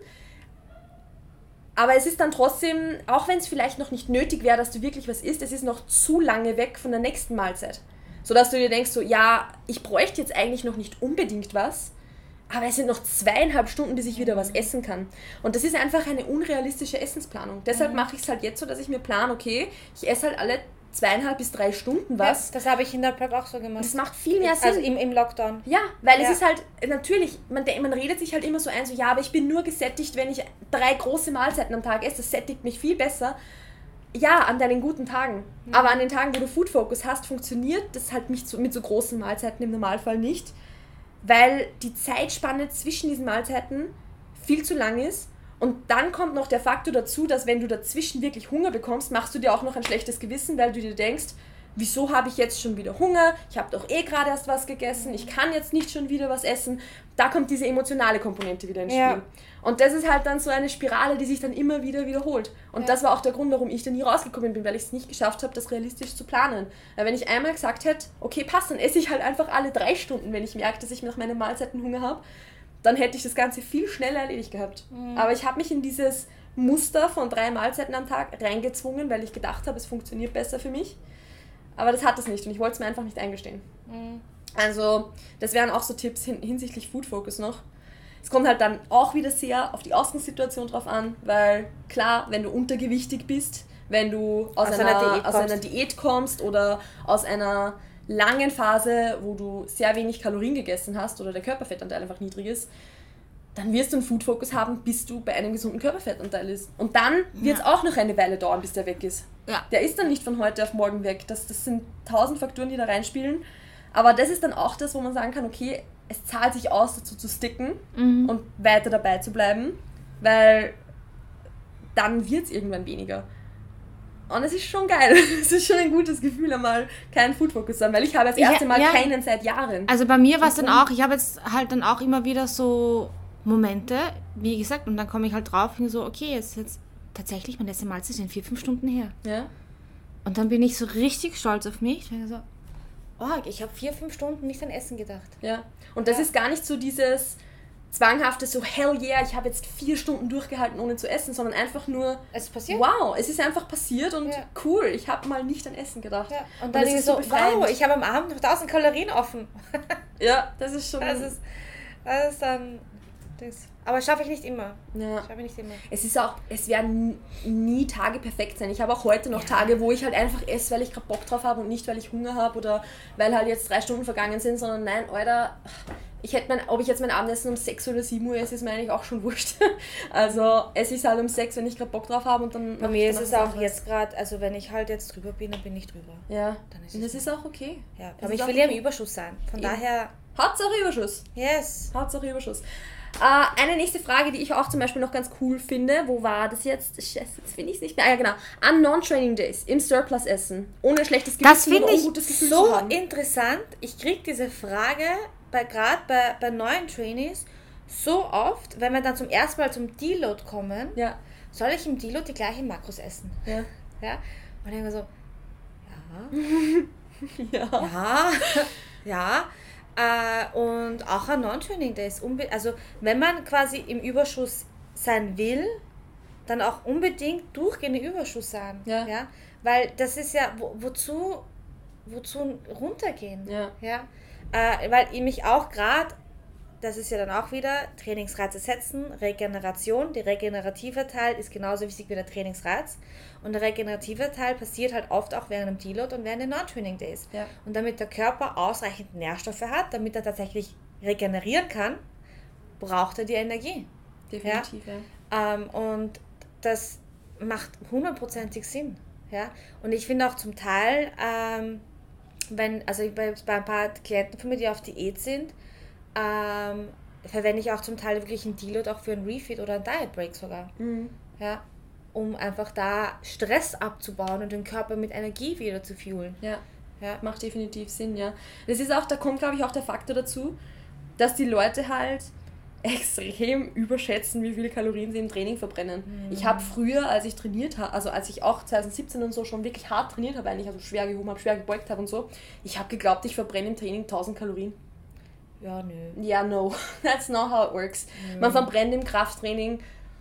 aber es ist dann trotzdem, auch wenn es vielleicht noch nicht nötig wäre, dass du wirklich was isst, es ist noch zu lange weg von der nächsten Mahlzeit. Sodass du dir denkst, so, ja, ich bräuchte jetzt eigentlich noch nicht unbedingt was, aber es sind noch zweieinhalb Stunden, bis ich wieder was essen kann. Und das ist einfach eine unrealistische Essensplanung. Deshalb mhm. mache ich es halt jetzt so, dass ich mir plane, okay, ich esse halt alle zweieinhalb bis drei Stunden was. Ja, das habe ich in der Prep auch so gemacht. Das macht viel mehr Sinn. Also im, im Lockdown. Ja, weil ja. es ist halt, natürlich, man, man redet sich halt immer so ein, so, ja, aber ich bin nur gesättigt, wenn ich drei große Mahlzeiten am Tag esse. Das sättigt mich viel besser. Ja, an deinen guten Tagen. Mhm. Aber an den Tagen, wo du Food Focus hast, funktioniert das halt nicht so, mit so großen Mahlzeiten im Normalfall nicht, weil die Zeitspanne zwischen diesen Mahlzeiten viel zu lang ist. Und dann kommt noch der Faktor dazu, dass wenn du dazwischen wirklich Hunger bekommst, machst du dir auch noch ein schlechtes Gewissen, weil du dir denkst, wieso habe ich jetzt schon wieder Hunger? Ich habe doch eh gerade erst was gegessen, ich kann jetzt nicht schon wieder was essen. Da kommt diese emotionale Komponente wieder ins Spiel. Ja. Und das ist halt dann so eine Spirale, die sich dann immer wieder wiederholt. Und ja. das war auch der Grund, warum ich da nie rausgekommen bin, weil ich es nicht geschafft habe, das realistisch zu planen. Weil wenn ich einmal gesagt hätte, okay, passt, dann esse ich halt einfach alle drei Stunden, wenn ich merke, dass ich nach meinen Mahlzeiten Hunger habe, dann hätte ich das Ganze viel schneller erledigt gehabt. Mhm. Aber ich habe mich in dieses Muster von drei Mahlzeiten am Tag reingezwungen, weil ich gedacht habe, es funktioniert besser für mich. Aber das hat es nicht und ich wollte es mir einfach nicht eingestehen. Mhm. Also das wären auch so Tipps hin- hinsichtlich Food Focus noch. Es kommt halt dann auch wieder sehr auf die Ausgangssituation drauf an, weil klar, wenn du untergewichtig bist, wenn du aus, aus, einer, einer, Diät aus einer Diät kommst oder aus einer langen Phase, wo du sehr wenig Kalorien gegessen hast oder der Körperfettanteil einfach niedrig ist, dann wirst du einen Food Focus haben, bis du bei einem gesunden Körperfettanteil bist. Und dann wird es ja. auch noch eine Weile dauern, bis der weg ist. Ja. Der ist dann nicht von heute auf morgen weg. Das, das sind tausend Faktoren, die da reinspielen. Aber das ist dann auch das, wo man sagen kann, okay, es zahlt sich aus, dazu zu sticken mhm. und weiter dabei zu bleiben, weil dann wird es irgendwann weniger. Und es ist schon geil. Es ist schon ein gutes Gefühl, einmal keinen Food Focus zu haben, weil ich habe das erste Mal ja, keinen seit Jahren. Also bei mir war es dann auch, ich habe jetzt halt dann auch immer wieder so Momente, wie gesagt, und dann komme ich halt drauf und so, okay, jetzt, jetzt tatsächlich, meine letzte Mahlzeit sind vier, fünf Stunden her. Ja. Und dann bin ich so richtig stolz auf mich, weil ich so, oh, ich habe vier, fünf Stunden nicht an Essen gedacht. Ja, und das ja. ist gar nicht so dieses zwanghafte, so hell yeah, ich habe jetzt vier Stunden durchgehalten, ohne zu essen, sondern einfach nur, es ist passiert. Wow, es ist einfach passiert und ja. cool, ich habe mal nicht an Essen gedacht. Ja. Und dann und ist so, so wow, ich habe am Abend noch tausend Kalorien offen. Ja, das ist schon... Das ist, das ist dann... Das. Aber schaffe ich nicht immer. Ja. Schaffe ich nicht immer. Es ist auch, es werden nie Tage perfekt sein. Ich habe auch heute noch ja. Tage, wo ich halt einfach esse, weil ich gerade Bock drauf habe und nicht, weil ich Hunger habe oder weil halt jetzt drei Stunden vergangen sind, sondern nein, Alter, ich hätte mein, ob ich jetzt mein Abendessen um sechs oder sieben Uhr esse, ist mir eigentlich auch schon wurscht. Also es ist halt um sechs, wenn ich gerade Bock drauf habe und dann... Bei mir ist es auch anderes. Jetzt gerade, also wenn ich halt jetzt drüber bin, dann bin ich drüber. Ja, dann ist und das ist auch okay. Ja. Aber ich will ja im Überschuss sein. Von Eben. daher... Hauptsache Überschuss. Yes. Hauptsache Überschuss. Uh, eine nächste Frage, die ich auch zum Beispiel noch ganz cool finde, wo war das jetzt? Scheiße, jetzt finde ich es nicht mehr. Ah ja, genau. An Non-Training Days im Surplus essen, ohne schlechtes Gewissen. Das finde ich so interessant. Ich kriege diese Frage, bei, gerade bei, bei neuen Trainees, so oft, wenn wir dann zum ersten Mal zum Deload kommen, ja. soll ich im Deload die gleichen Makros essen? Ja. Ja? Und dann immer so, ja. ja. Ja. Ja. Uh, und auch ein Non-Training Day ist unbe- also wenn man quasi im Überschuss sein will, dann auch unbedingt durchgehend im Überschuss sein. Ja. Ja? Weil das ist ja, wo, wozu, wozu runtergehen? Ja. Ja? Uh, weil ich mich auch gerade, das ist ja dann auch wieder Trainingsreize setzen, Regeneration, der regenerative Teil ist genauso wichtig wie der Trainingsreiz. Und der regenerative Teil passiert halt oft auch während dem Deload und während den Non-Training Days. Ja. Und damit der Körper ausreichend Nährstoffe hat, damit er tatsächlich regenerieren kann, braucht er die Energie. Definitiv, ja. ja? Ähm, und das macht hundertprozentig Sinn. Ja? Und ich finde auch zum Teil, ähm, wenn, also bei, bei ein paar Klienten von mir, die auf Diät sind, ähm, verwende ich auch zum Teil wirklich einen Deload auch für einen Refeed oder einen Diet Break sogar. Mhm. Ja? Um einfach da Stress abzubauen und den Körper mit Energie wieder zu fuelen. Ja, ja. Macht definitiv Sinn, ja. Das ist auch, da kommt, glaube ich, auch der Faktor dazu, dass die Leute halt extrem überschätzen, wie viele Kalorien sie im Training verbrennen. Mhm. Ich habe früher, als ich trainiert habe, also als ich auch zwanzig siebzehn und so schon wirklich hart trainiert habe, eigentlich, also schwer gehoben habe, schwer gebeugt habe und so, ich habe geglaubt, ich verbrenne im Training tausend Kalorien. Ja, nö. Ja, no. That's not how it works. Mhm. Man verbrennt im Krafttraining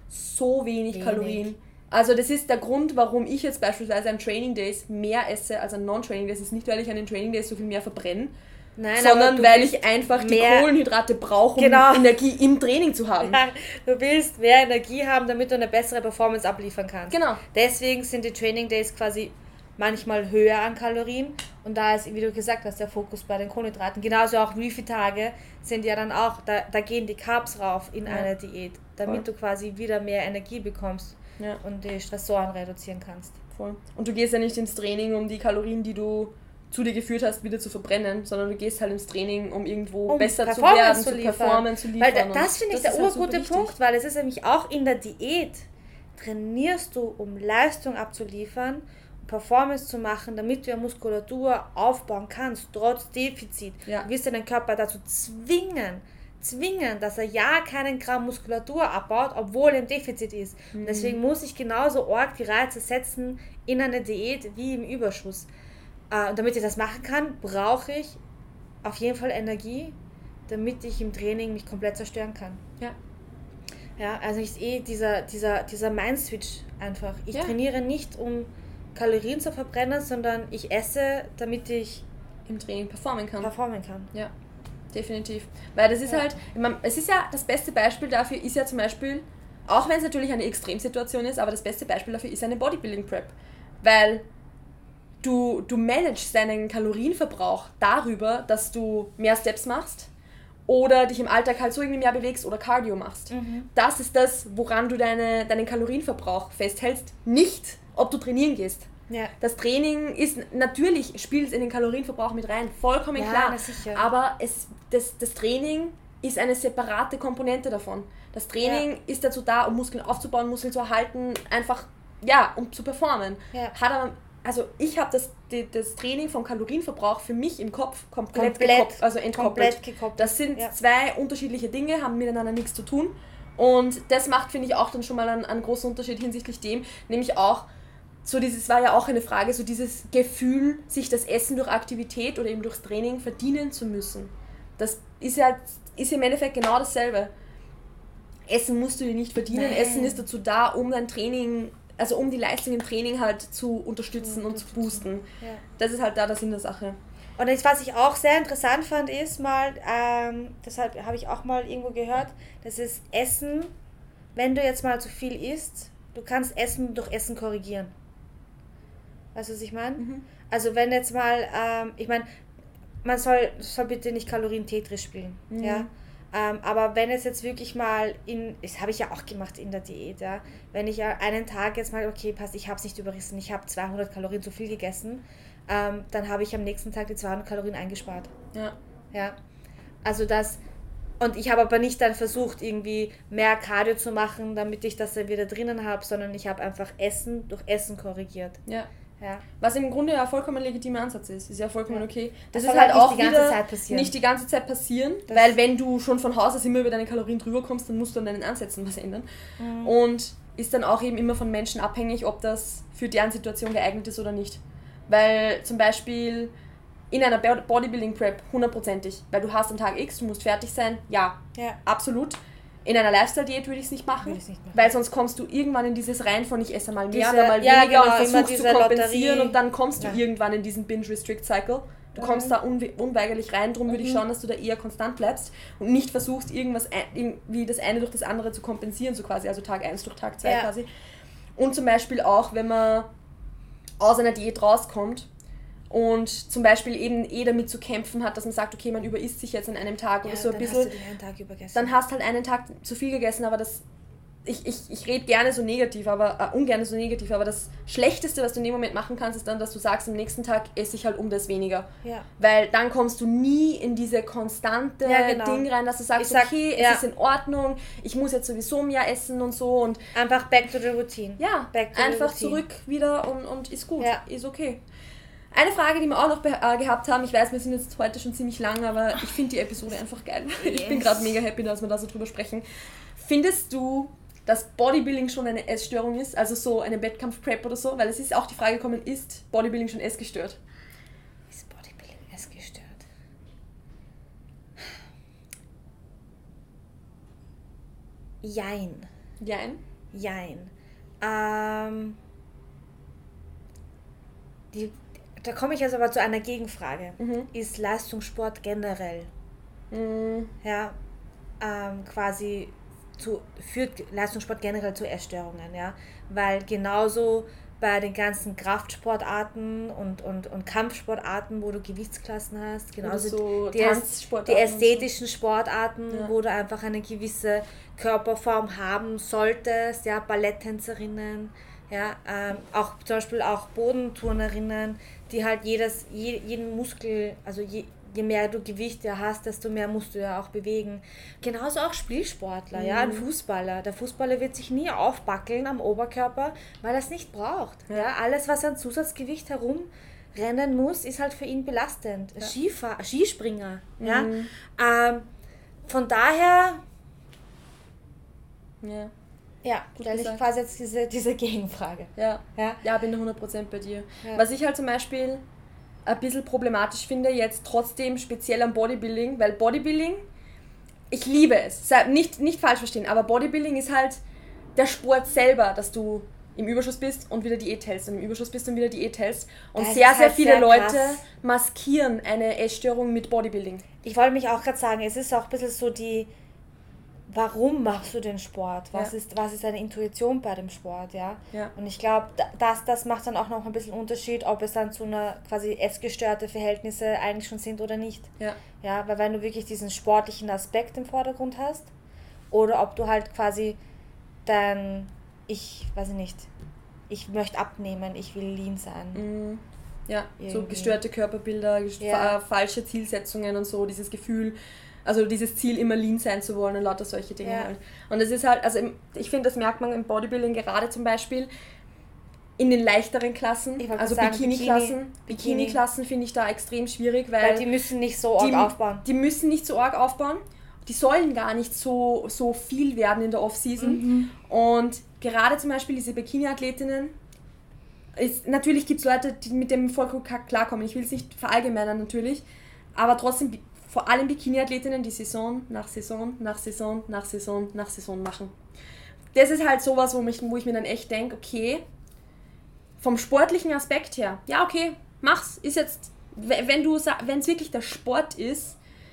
so wenig, wenig Kalorien. Also das ist der Grund, warum ich jetzt beispielsweise an Training Days mehr esse als an Non-Training Days. Das ist nicht, weil ich an den Training Days so viel mehr verbrenne, Nein, sondern weil ich einfach die Kohlenhydrate brauche, um genau. Energie im Training zu haben. Ja, du willst mehr Energie haben, damit du eine bessere Performance abliefern kannst. Genau. Deswegen sind die Training Days quasi manchmal höher an Kalorien und da ist, wie du gesagt hast, der Fokus bei den Kohlenhydraten. Genauso auch Refeed-Tage sind ja dann auch, da, da gehen die Carbs rauf in ja. einer Diät, damit Voll. du quasi wieder mehr Energie bekommst. Ja. Und die Stressoren reduzieren kannst. Voll. Und du gehst ja nicht ins Training, um die Kalorien, die du zu dir geführt hast, wieder zu verbrennen, sondern du gehst halt ins Training, um irgendwo um besser zu werden, zu performen, zu liefern. Weil das finde ich der urgute halt Punkt, weil es ist nämlich auch in der Diät, trainierst du, um Leistung abzuliefern, Performance zu machen, damit du ja Muskulatur aufbauen kannst, trotz Defizit. Ja. Du wirst deinen Körper dazu zwingen, zwingen, dass er ja keinen Gramm Muskulatur abbaut, obwohl er im Defizit ist. Mhm. Deswegen muss ich genauso arg die Reize setzen in einer Diät wie im Überschuss. Und damit ich das machen kann, brauche ich auf jeden Fall Energie, damit ich im Training mich komplett zerstören kann. Ja. Ja, also ist eh dieser, dieser, dieser Mind-Switch einfach. Ich Ja. trainiere nicht, um Kalorien zu verbrennen, sondern ich esse, damit ich im Training performen kann. performen kann. Ja, definitiv. Weil das ist Ja. halt, ich mein, es ist ja, das beste Beispiel dafür ist ja zum Beispiel, auch wenn es natürlich eine Extremsituation ist, aber das beste Beispiel dafür ist eine Bodybuilding-Prep. Weil du, du managst deinen Kalorienverbrauch darüber, dass du mehr Steps machst oder dich im Alltag halt so irgendwie mehr bewegst oder Cardio machst. Mhm. Das ist das, woran du deine, deinen Kalorienverbrauch festhältst, nicht ob du trainieren gehst. Ja. Das Training ist, natürlich spielt es in den Kalorienverbrauch mit rein, vollkommen Ja, klar. na sicher. Aber es, das, das Training ist eine separate Komponente davon. Das Training Ja. ist dazu da, um Muskeln aufzubauen, Muskeln zu erhalten, einfach, ja, um zu performen. Ja. Hat aber, also ich habe das, die, das Training vom Kalorienverbrauch für mich im Kopf komplett, Komplett, gekoppelt, also entkoppelt. komplett gekoppelt. Das sind Ja. zwei unterschiedliche Dinge, haben miteinander nichts zu tun. Und das macht, finde ich, auch dann schon mal einen, einen großen Unterschied hinsichtlich dem, nämlich auch, so dieses war ja auch eine Frage, so dieses Gefühl, sich das Essen durch Aktivität oder eben durchs Training verdienen zu müssen. Das ist ja, ist ja im Endeffekt genau dasselbe. Essen musst du dir nicht verdienen, Nein. Essen ist dazu da, um dein Training, also um die Leistung im Training halt zu unterstützen Zu und zu boosten. Ja. Das ist halt da der Sinn der Sache. Und das, was ich auch sehr interessant fand, ist mal, ähm, deshalb habe ich auch mal irgendwo gehört, das ist Essen, wenn du jetzt mal zu viel isst, du kannst Essen durch Essen korrigieren. Weißt du, was ich meine? Mhm. Also wenn jetzt mal, ähm, ich meine, man soll, soll bitte nicht Kalorien-Tetris spielen, Mhm. ja. Ähm, aber wenn es jetzt wirklich mal in, das habe ich ja auch gemacht in der Diät, ja. Wenn ich ja einen Tag jetzt mal, okay, passt, ich habe es nicht überrissen, ich habe zweihundert Kalorien zu viel gegessen, ähm, dann habe ich am nächsten Tag die zweihundert Kalorien eingespart. Ja. Ja, also das, und ich habe aber nicht dann versucht, irgendwie mehr Cardio zu machen, damit ich das dann wieder drinnen habe, sondern ich habe einfach Essen durch Essen korrigiert. Ja. Ja. Was im Grunde ja vollkommen ein legitimer Ansatz ist. Ist ja vollkommen Ja. okay. Das, Das ist soll halt halt auch nicht die ganze wieder Zeit passieren. nicht die ganze Zeit passieren, Das- weil wenn du schon von Haus aus immer über deine Kalorien drüber kommst, dann musst du an deinen Ansätzen was ändern. Mhm. Und ist dann auch eben immer von Menschen abhängig, ob das für deren Situation geeignet ist oder nicht. Weil zum Beispiel in einer Bodybuilding-Prep hundertprozentig, weil du hast einen Tag X, du musst fertig sein, ja, Ja. absolut. In einer Lifestyle-Diät würde ich es nicht machen, Würde ich's nicht machen. weil sonst kommst du irgendwann in dieses rein von ich esse mal mehr Diese- oder mal ja, weniger genau, und immer versuchst zu diese kompensieren Lotterie. und dann kommst du Ja. irgendwann in diesen Binge-Restrict-Cycle. Du kommst Mhm. da unwe- unweigerlich rein, darum würde ich Mhm. schauen, dass du da eher konstant bleibst und nicht versuchst, irgendwas ein- irgendwie das eine durch das andere zu kompensieren, so quasi, also Tag eins durch Tag zwei Ja. quasi. Und zum Beispiel auch, wenn man aus einer Diät rauskommt und zum Beispiel eben eh damit zu kämpfen hat, dass man sagt, okay, man überisst sich jetzt an einem Tag oder Ja, so ein dann bisschen, hast du den einen Tag übergessen. dann hast halt einen Tag zu viel gegessen, aber das, ich, ich, ich rede gerne so negativ, aber äh, ungern so negativ, aber das Schlechteste, was du in dem Moment machen kannst, ist dann, dass du sagst, am nächsten Tag esse ich halt um das weniger. Ja. Weil dann kommst du nie in diese konstante Ja, genau. Ding rein, dass du sagst, Ich sag, okay, ja. es ist in Ordnung, ich muss jetzt sowieso mehr essen und so und Einfach back to the routine. ja, Back to the einfach routine. zurück wieder und, und ist gut, Ja. ist okay. Eine Frage, die wir auch noch be- äh, gehabt haben, ich weiß, wir sind jetzt heute schon ziemlich lang, aber ich finde die Episode einfach geil. Ich bin Yes. gerade mega happy, dass wir da so drüber sprechen. Findest du, dass Bodybuilding schon eine Essstörung ist, also so eine Wettkampf-Prep oder so? Weil es ist auch die Frage gekommen, ist Bodybuilding schon essgestört? Ist Bodybuilding essgestört? Jein. Jein. Jein. Ähm, die, da komme ich jetzt aber zu einer Gegenfrage. Mhm. Ist Leistungssport generell, Mm, ja, ähm, quasi zu, führt Leistungssport generell zu Essstörungen, ja? Weil genauso bei den ganzen Kraftsportarten und, und, und Kampfsportarten, wo du Gewichtsklassen hast, genauso so die, Äs- Tanzsportarten die und so. ästhetischen Sportarten, Ja. wo du einfach eine gewisse Körperform haben solltest, ja, Balletttänzerinnen, ja, ähm, auch zum Beispiel auch Bodenturnerinnen, die halt jedes, je, jeden Muskel, also je, je mehr du Gewicht ja hast, desto mehr musst du ja auch bewegen. Genauso auch Spielsportler, ja, ein Fußballer. Der Fußballer wird sich nie aufbackeln am Oberkörper, weil er es nicht braucht. Ja. Ja. Alles, was an Zusatzgewicht herumrennen muss, ist halt für ihn belastend. Ja. Skifahr Skispringer, ja. Mhm. Ähm, von daher, Ja, ja, Gut stelle ich gesagt. quasi jetzt diese, diese Gegenfrage. ja. Ja. Ja, bin da hundert Prozent bei dir. Ja. Was ich halt zum Beispiel ein bisschen problematisch finde, jetzt trotzdem speziell am Bodybuilding, weil Bodybuilding ich liebe es. Nicht, nicht falsch verstehen, aber Bodybuilding ist halt der Sport selber, dass du im Überschuss bist und wieder Diät hältst und im Überschuss bist und wieder Diät hältst. Und das sehr, sehr halt viele sehr Leute krass. Maskieren eine Essstörung mit Bodybuilding. Ich wollte mich auch gerade sagen, es ist auch ein bisschen so die, warum machst du den Sport? Was, ja. ist, was ist deine Intuition bei dem Sport? Ja? Ja. Und ich glaube, das, das macht dann auch noch ein bisschen Unterschied, ob es dann zu einer quasi essgestörte Verhältnisse eigentlich schon sind oder nicht. Ja. Ja, weil wenn du wirklich diesen sportlichen Aspekt im Vordergrund hast oder ob du halt quasi dann, ich weiß nicht, ich möchte abnehmen, ich will lean sein. Mhm. Ja, irgendwie. So gestörte Körperbilder, gest- ja. falsche Zielsetzungen und so, dieses Gefühl, also dieses Ziel, immer lean sein zu wollen und lauter solche Dinge ja. halt. Und es ist halt, also im, ich finde, das merkt man im Bodybuilding gerade zum Beispiel in den leichteren Klassen, also Bikini-Klassen. Bikini-Klassen finde ich da extrem schwierig, weil, weil die müssen nicht so arg aufbauen. Die müssen nicht so arg aufbauen. Die sollen gar nicht so, so viel werden in der Off-Season. Mhm. Und gerade zum Beispiel diese Bikini-Athletinnen, ist, natürlich gibt es Leute, die mit dem vollkommen klarkommen. Ich will es nicht verallgemeinern natürlich, aber trotzdem, vor allem Bikini-Athletinnen, die Saison nach Saison, nach Saison, nach Saison, nach Saison machen. Das ist halt sowas, wo, mich, wo ich mir dann echt denke, okay, vom sportlichen Aspekt her, ja okay, mach's, ist jetzt, wenn du, wenn es wirklich der Sport ist,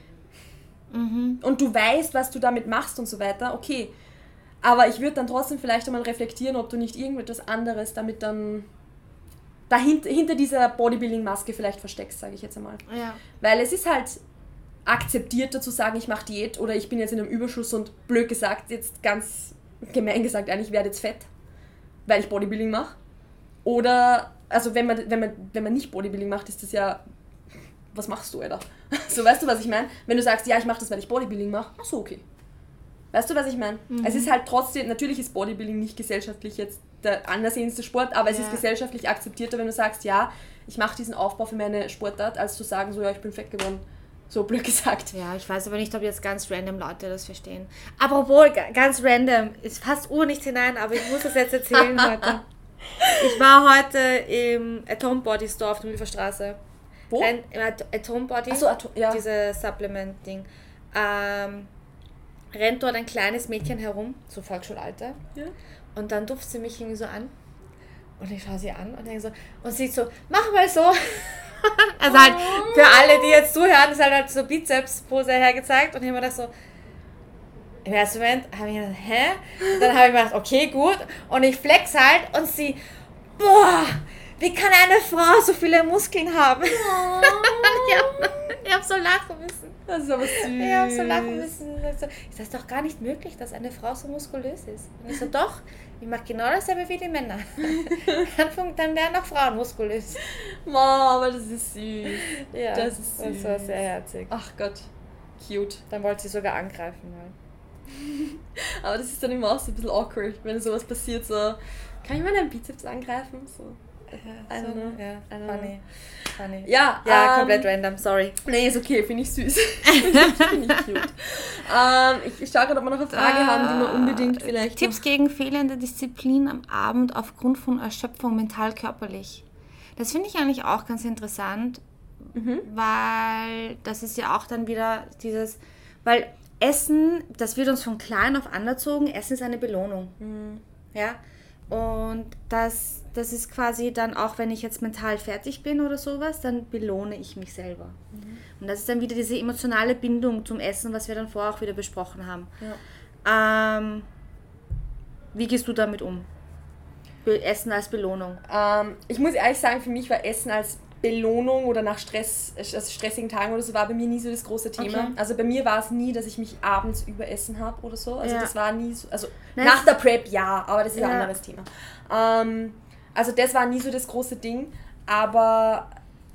mhm. und du weißt, was du damit machst und so weiter, okay. Aber ich würde dann trotzdem vielleicht einmal reflektieren, ob du nicht irgendetwas anderes damit dann dahinter, hinter dieser Bodybuilding-Maske vielleicht versteckst, sage ich jetzt einmal. Ja. Weil es ist halt akzeptierter zu sagen, ich mache Diät oder ich bin jetzt in einem Überschuss und blöd gesagt, jetzt ganz gemein gesagt, eigentlich, ich werde jetzt fett, weil ich Bodybuilding mache. Oder, also wenn man, wenn man, wenn man nicht Bodybuilding macht, ist das ja, was machst du, Alter? So, weißt du, was ich meine? Wenn du sagst, ja, ich mache das, weil ich Bodybuilding mache, ach so, okay. Weißt du, was ich meine? Mhm. Es ist halt trotzdem, natürlich ist Bodybuilding nicht gesellschaftlich jetzt der angesehenste Sport, aber es ja. ist gesellschaftlich akzeptierter, wenn du sagst, ja, ich mache diesen Aufbau für meine Sportart, als zu sagen, so, ja, ich bin fett geworden. So blöd gesagt. Ja, ich weiß aber nicht, ob jetzt ganz random Leute das verstehen. Aber obwohl, ganz random, ist fast Uhr nicht hinein, aber ich muss das jetzt erzählen heute. Ich war heute im Atom Body Store auf der Mühlverstraße. Wo? Ein, im Atom Body, Ach so, Atom, ja. Diese Supplement-Ding. Ähm, rennt dort ein kleines Mädchen herum, so Volksschulalter. Ja. Und dann dupft sie mich irgendwie so an. Und ich schaue sie an und denke so, und sie so, mach mal so. Also halt, für alle, die jetzt zuhören, ist halt, halt so Bizeps-Pose hergezeigt. Und ich habe mir das so, im ersten Moment habe ich gedacht, hä? Und dann habe ich mir gedacht, okay, gut. Und ich flex halt und sie, boah, wie kann eine Frau so viele Muskeln haben? Oh. ich habe ich hab so lachen müssen. Das ist aber süß. Ich habe so lachen müssen. Das ist doch gar nicht möglich, dass eine Frau so muskulös ist. Und ich so, doch, ich mache genau dasselbe wie die Männer. dann, dann werden auch Frauen muskulös. Wow, aber das ist süß. Ja, das ist süß. Das war sehr herzig. Ach Gott, cute. Dann wollte sie sogar angreifen. Aber das ist dann immer auch so ein bisschen awkward, wenn sowas passiert, so, kann ich mal deinen Bizeps angreifen? So. Ja, so, ja, funny. funny. Ja, ja ähm, komplett random, sorry. Nee, ist okay, finde ich süß. Finde ich cute. ähm, ich, ich schaue gerade, ob wir noch eine Frage uh, haben, die wir unbedingt vielleicht... Tipps noch. Gegen fehlende Disziplin am Abend aufgrund von Erschöpfung mental-körperlich. Das finde ich eigentlich auch ganz interessant, mhm. weil das ist ja auch dann wieder dieses... Weil Essen, das wird uns von klein auf anerzogen, Essen ist eine Belohnung. Mhm. Ja, und das, das ist quasi dann auch, wenn ich jetzt mental fertig bin oder sowas, dann belohne ich mich selber. Mhm. Und das ist dann wieder diese emotionale Bindung zum Essen, was wir dann vorher auch wieder besprochen haben. Ja. Ähm, wie gehst du damit um? Be- Essen als Belohnung? Ähm, ich muss ehrlich sagen, für mich war Essen als Belohnung oder nach Stress, also stressigen Tagen oder so, war bei mir nie so das große Thema. Okay. Also bei mir war es nie, dass ich mich abends überessen habe oder so. Also ja. das war nie so, also nice. Nach der Prep ja, aber das ist ja. ein anderes Thema. Ähm, also das war nie so das große Ding, aber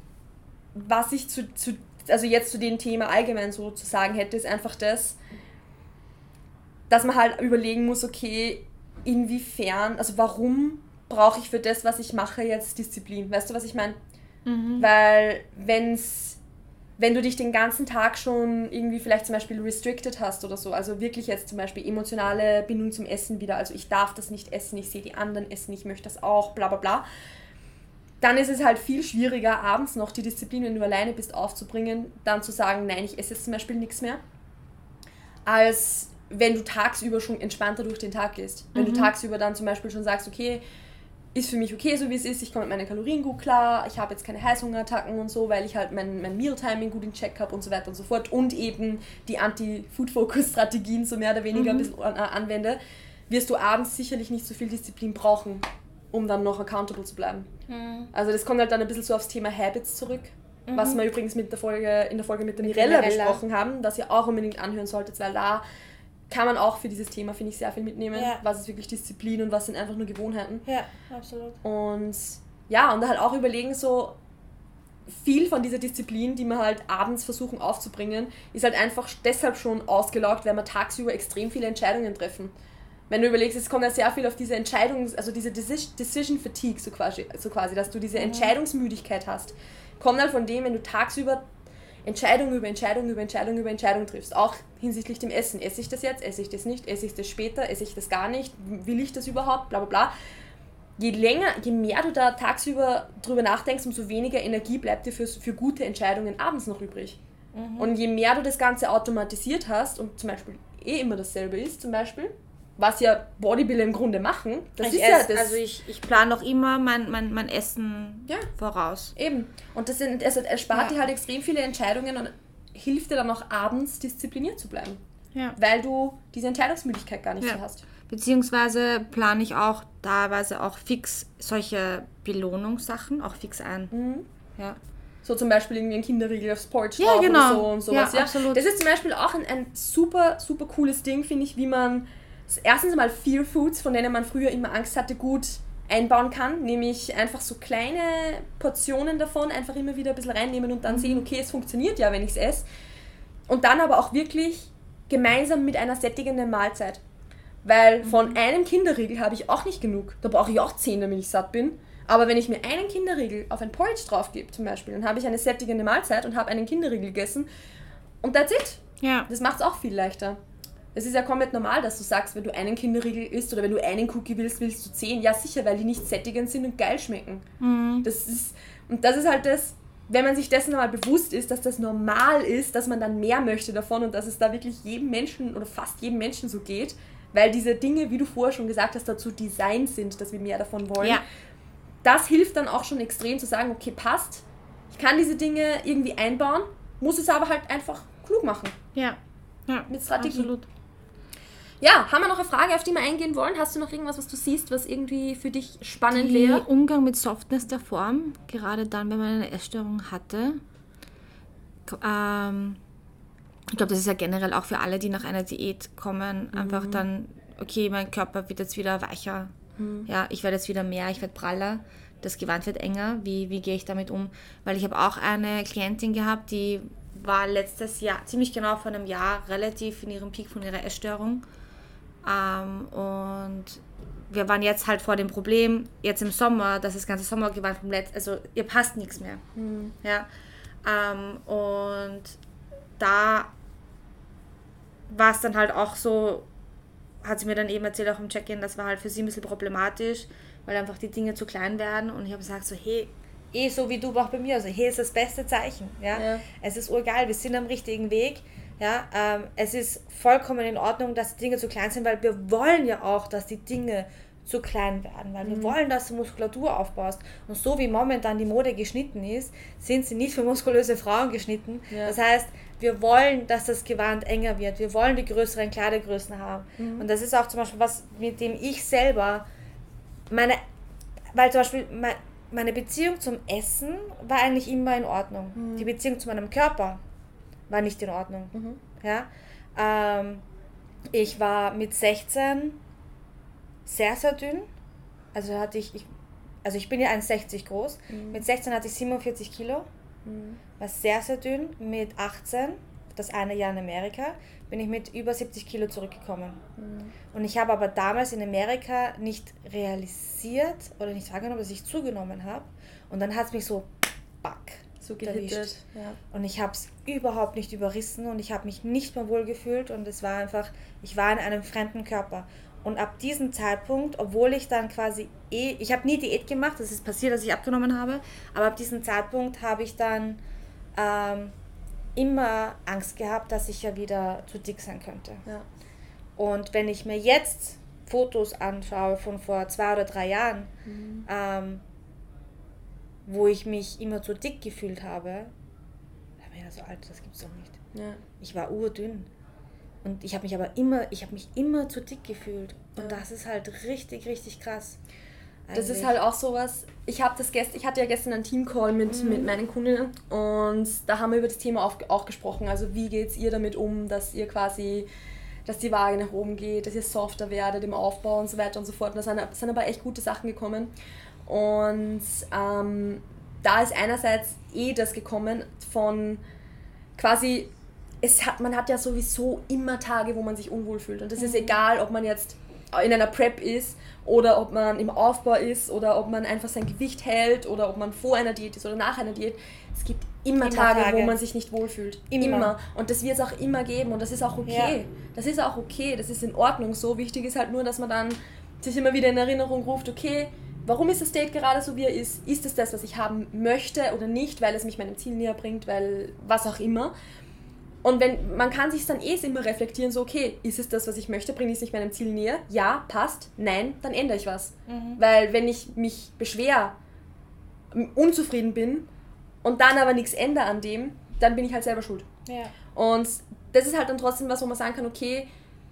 was ich zu, zu also jetzt zu dem Thema allgemein so zu sagen hätte, ist einfach das, dass man halt überlegen muss, okay, inwiefern, also warum brauche ich für das, was ich mache, jetzt Disziplin? Weißt du, was ich meine? Mhm. Weil wenn's, wenn du dich den ganzen Tag schon irgendwie vielleicht zum Beispiel restricted hast oder so, also wirklich jetzt zum Beispiel emotionale Bindung zum Essen wieder, also ich darf das nicht essen, ich sehe die anderen essen, ich möchte das auch, bla bla bla, dann ist es halt viel schwieriger, abends noch die Disziplin, wenn du alleine bist, aufzubringen, dann zu sagen, nein, ich esse jetzt zum Beispiel nichts mehr. als wenn du tagsüber schon entspannter durch den Tag gehst. Wenn mhm. du tagsüber dann zum Beispiel schon sagst, okay, ist für mich okay, so wie es ist, ich komme mit meinen Kalorien gut klar, ich habe jetzt keine Heißhungerattacken und so, weil ich halt mein, mein Meal-Timing gut in Check habe und so weiter und so fort und eben die Anti-Food-Focus-Strategien so mehr oder weniger mhm. ein bisschen anwende, wirst du abends sicherlich nicht so viel Disziplin brauchen, um dann noch accountable zu bleiben. Mhm. Also das kommt halt dann ein bisschen so aufs Thema Habits zurück, mhm. was wir übrigens mit der Folge, in der Folge mit der mit Mirella, Mirella besprochen haben, das ihr auch unbedingt anhören solltet, weil da kann man auch für dieses Thema, finde ich, sehr viel mitnehmen. Ja. Was ist wirklich Disziplin und was sind einfach nur Gewohnheiten. Ja, absolut. Und ja, und halt auch überlegen, so viel von dieser Disziplin, die wir halt abends versuchen aufzubringen, ist halt einfach deshalb schon ausgelaugt, weil wir tagsüber extrem viele Entscheidungen treffen. Wenn du überlegst, es kommt ja sehr viel auf diese Entscheidungs-, also diese Decision Fatigue, so quasi, so quasi, dass du diese mhm. Entscheidungsmüdigkeit hast. Kommt halt von dem, wenn du tagsüber Entscheidung über Entscheidung über Entscheidung über Entscheidung triffst. Auch hinsichtlich dem Essen. Esse ich das jetzt? Esse ich das nicht? Esse ich das später? Esse ich das gar nicht? Will ich das überhaupt? Bla bla bla. Je länger, je mehr du da tagsüber drüber nachdenkst, umso weniger Energie bleibt dir für, für gute Entscheidungen abends noch übrig. Mhm. Und je mehr du das Ganze automatisiert hast und zum Beispiel eh immer dasselbe ist, zum Beispiel, was ja Bodybuilder im Grunde machen. Das ich ist esse, ja das. Also ich, ich plane noch immer mein, mein, mein Essen ja. voraus. Eben. Und das sind, also erspart ja. dir halt extrem viele Entscheidungen und hilft dir dann auch abends diszipliniert zu bleiben. Ja. Weil du diese Entscheidungsmöglichkeit gar nicht ja. so hast. Beziehungsweise plane ich auch teilweise auch fix solche Belohnungssachen auch fix ein. Mhm. Ja. So zum Beispiel irgendwie ein Kinderriegel aufs Porch ja, genau. oder so und sowas. Ja, ja, absolut. Das ist zum Beispiel auch ein, ein super, super cooles Ding, finde ich, wie man erstens mal Fear Foods, von denen man früher immer Angst hatte, gut einbauen kann, nämlich einfach so kleine Portionen davon einfach immer wieder ein bisschen reinnehmen und dann mhm. sehen, okay, es funktioniert ja, wenn ich es esse. Und dann aber auch wirklich gemeinsam mit einer sättigenden Mahlzeit. Weil von mhm. einem Kinderriegel habe ich auch nicht genug. Da brauche ich auch zehn, damit ich satt bin. Aber wenn ich mir einen Kinderriegel auf ein Porridge drauf gebe zum Beispiel, dann habe ich eine sättigende Mahlzeit und habe einen Kinderriegel gegessen und that's it. Ja. Das macht es auch viel leichter. Es ist ja komplett normal, dass du sagst, wenn du einen Kinderriegel isst oder wenn du einen Cookie willst, willst du zehn. Ja, sicher, weil die nicht sättigend sind und geil schmecken. Mhm. Das ist, und das ist halt das, wenn man sich dessen mal bewusst ist, dass das normal ist, dass man dann mehr möchte davon und dass es da wirklich jedem Menschen oder fast jedem Menschen so geht, weil diese Dinge, wie du vorher schon gesagt hast, dazu designt sind, dass wir mehr davon wollen. Ja. Das hilft dann auch schon extrem zu sagen, okay, passt, ich kann diese Dinge irgendwie einbauen, muss es aber halt einfach klug machen. Ja, ja, mit Strategie. Absolut. Ja, haben wir noch eine Frage, auf die wir eingehen wollen? Hast du noch irgendwas, was du siehst, was irgendwie für dich spannend wäre? Der Umgang mit Softness der Form, gerade dann, wenn man eine Essstörung hatte. Ähm, ich glaube, das ist ja generell auch für alle, die nach einer Diät kommen, mhm. einfach dann, okay, mein Körper wird jetzt wieder weicher, mhm. ja, ich werde jetzt wieder mehr, ich werde praller, das Gewand wird enger, wie, wie gehe ich damit um? Weil ich habe auch eine Klientin gehabt, die war letztes Jahr, ziemlich genau vor einem Jahr, relativ in ihrem Peak von ihrer Essstörung. Ähm, und wir waren jetzt halt vor dem Problem, jetzt im Sommer, dass das ganze Sommergewand vom letzten, also ihr passt nichts mehr. Mhm. Ja, ähm, und da war es dann halt auch so, hat sie mir dann eben erzählt, auch im Check-in, das war halt für sie ein bisschen problematisch, weil einfach die Dinge zu klein werden und ich habe gesagt so, hey, eh so wie du auch bei mir, also hey, ist das beste Zeichen, ja, ja. Es ist urgeil, wir sind am richtigen Weg. Ja, ähm, es ist vollkommen in Ordnung, dass die Dinge zu klein sind, weil wir wollen ja auch, dass die Dinge zu klein werden, weil mhm. wir wollen, dass du Muskulatur aufbaust. Und so wie momentan die Mode geschnitten ist, sind sie nicht für muskulöse Frauen geschnitten. Ja. Das heißt, wir wollen, dass das Gewand enger wird. Wir wollen die größeren Kleidergrößen haben. Mhm. Und das ist auch zum Beispiel was, mit dem ich selber meine, weil zum Beispiel mein, meine Beziehung zum Essen war eigentlich immer in Ordnung. Mhm. Die Beziehung zu meinem Körper war nicht in Ordnung. Mhm. Ja? Ähm, ich war mit sechzehn sehr, sehr dünn. Also hatte ich, ich also ich bin ja eins Komma sechzig groß. Mhm. Mit sechzehn hatte ich siebenundvierzig Kilo. Mhm. War sehr, sehr dünn. Mit achtzehn, das eine Jahr in Amerika, bin ich mit über siebzig Kilo zurückgekommen. Mhm. Und ich habe aber damals in Amerika nicht realisiert oder nicht wahrgenommen, dass ich zugenommen habe. Und dann hat es mich so back. So gehittet. Ja. Und ich habe es überhaupt nicht überrissen und ich habe mich nicht mehr wohl gefühlt und es war einfach, ich war in einem fremden Körper. Und ab diesem Zeitpunkt, obwohl ich dann quasi eh, ich habe nie Diät gemacht, das ist passiert, dass ich abgenommen habe, aber ab diesem Zeitpunkt habe ich dann ähm, immer Angst gehabt, dass ich ja wieder zu dick sein könnte. Ja. Und wenn ich mir jetzt Fotos anschaue von vor zwei oder drei Jahren, Mhm. ähm, wo ich mich immer zu dick gefühlt habe, da bin ich ja so alt, das gibt's doch nicht. Ja. Ich war urdünn. Und ich habe mich aber immer, ich habe mich immer zu dick gefühlt. Und Ja. das ist halt richtig, richtig krass. Das ist halt auch sowas, ich habe das gest, ich hatte ja gestern einen Teamcall mit, Mhm. mit meinen Kundinnen und da haben wir über das Thema auch, auch gesprochen, also wie geht es ihr damit um, dass ihr quasi, dass die Waage nach oben geht, dass ihr softer werdet im Aufbau und so weiter und so fort. Und da sind, das sind aber echt gute Sachen gekommen und ähm, da ist einerseits eh das gekommen von quasi, es hat, man hat ja sowieso immer Tage, wo man sich unwohl fühlt und das ist egal, ob man jetzt in einer Prep ist oder ob man im Aufbau ist oder ob man einfach sein Gewicht hält oder ob man vor einer Diät ist oder nach einer Diät. Es gibt immer, Immer Tage, Tage. wo man sich nicht wohlfühlt. Immer. Immer. Und das wird es auch immer geben und das ist auch okay. Ja. Das ist auch okay, das ist in Ordnung so. Wichtig ist halt nur, dass man dann sich immer wieder in Erinnerung ruft, okay, warum ist das Date gerade so, wie er ist? Ist es das, was ich haben möchte oder nicht, weil es mich meinem Ziel näher bringt, weil was auch immer. Und wenn, man kann sich dann eh immer reflektieren, so okay, ist es das, was ich möchte, bringt es mich meinem Ziel näher? Ja, passt, nein, dann ändere ich was. Mhm. Weil wenn ich mich beschwer, unzufrieden bin und dann aber nichts ändere an dem, dann bin ich halt selber schuld. Ja. Und das ist halt dann trotzdem was, wo man sagen kann, okay,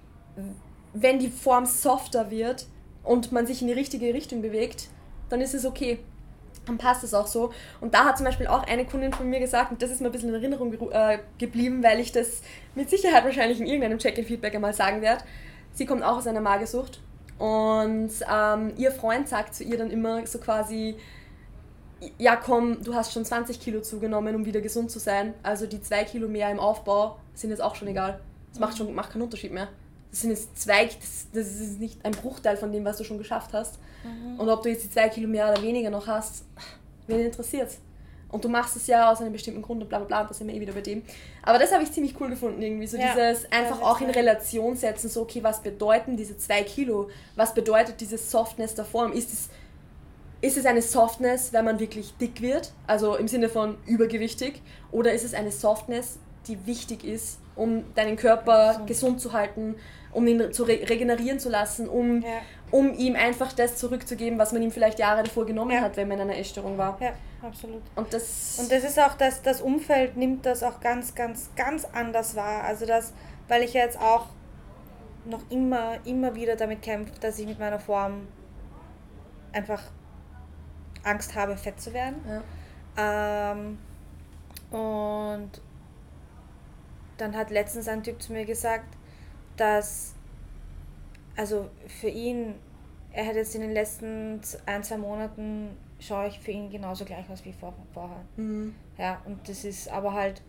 wenn die Form softer wird und man sich in die richtige Richtung bewegt, dann ist es okay. Dann passt es auch so. Und da hat zum Beispiel auch eine Kundin von mir gesagt, und das ist mir ein bisschen in Erinnerung geru- äh, geblieben, weil ich das mit Sicherheit wahrscheinlich in irgendeinem Check-in-Feedback einmal sagen werde. Sie kommt auch aus einer Magersucht und ähm, ihr Freund sagt zu ihr dann immer so quasi, ja komm, du hast schon zwanzig Kilo zugenommen, um wieder gesund zu sein, also die zwei Kilo mehr im Aufbau sind jetzt auch schon egal. Das macht, schon, macht keinen Unterschied mehr. Das sind jetzt zwei, das, das ist nicht ein Bruchteil von dem, was du schon geschafft hast. Mhm. Und ob du jetzt die zwei Kilo mehr oder weniger noch hast, wen interessiert's? Und du machst es ja aus einem bestimmten Grund und bla bla bla, da sind wir eh wieder bei dem. Aber das habe ich ziemlich cool gefunden irgendwie, so Ja, dieses einfach auch in Relation setzen, so okay, was bedeuten diese zwei Kilo? Was bedeutet diese Softness der Form? Ist es, ist es eine Softness, wenn man wirklich dick wird, also im Sinne von übergewichtig, oder ist es eine Softness, die wichtig ist, um deinen Körper gesund, gesund zu halten, um ihn zu re- regenerieren zu lassen, um, Ja. um ihm einfach das zurückzugeben, was man ihm vielleicht Jahre davor genommen Ja. hat, wenn man in einer Essstörung war. Ja, absolut. Und das, Und das ist auch, dass das Umfeld nimmt das auch ganz, ganz, ganz anders wahr. Also das, weil ich ja jetzt auch noch immer, immer wieder damit kämpfe, dass ich mit meiner Form einfach Angst habe, fett zu werden. ja. Ähm, und dann hat letztens ein Typ zu mir gesagt, dass, also für ihn, er hat jetzt in den letzten ein, zwei Monaten, schaue ich für ihn genauso gleich aus wie vor, vorher. Mhm. Ja, und das ist aber halt,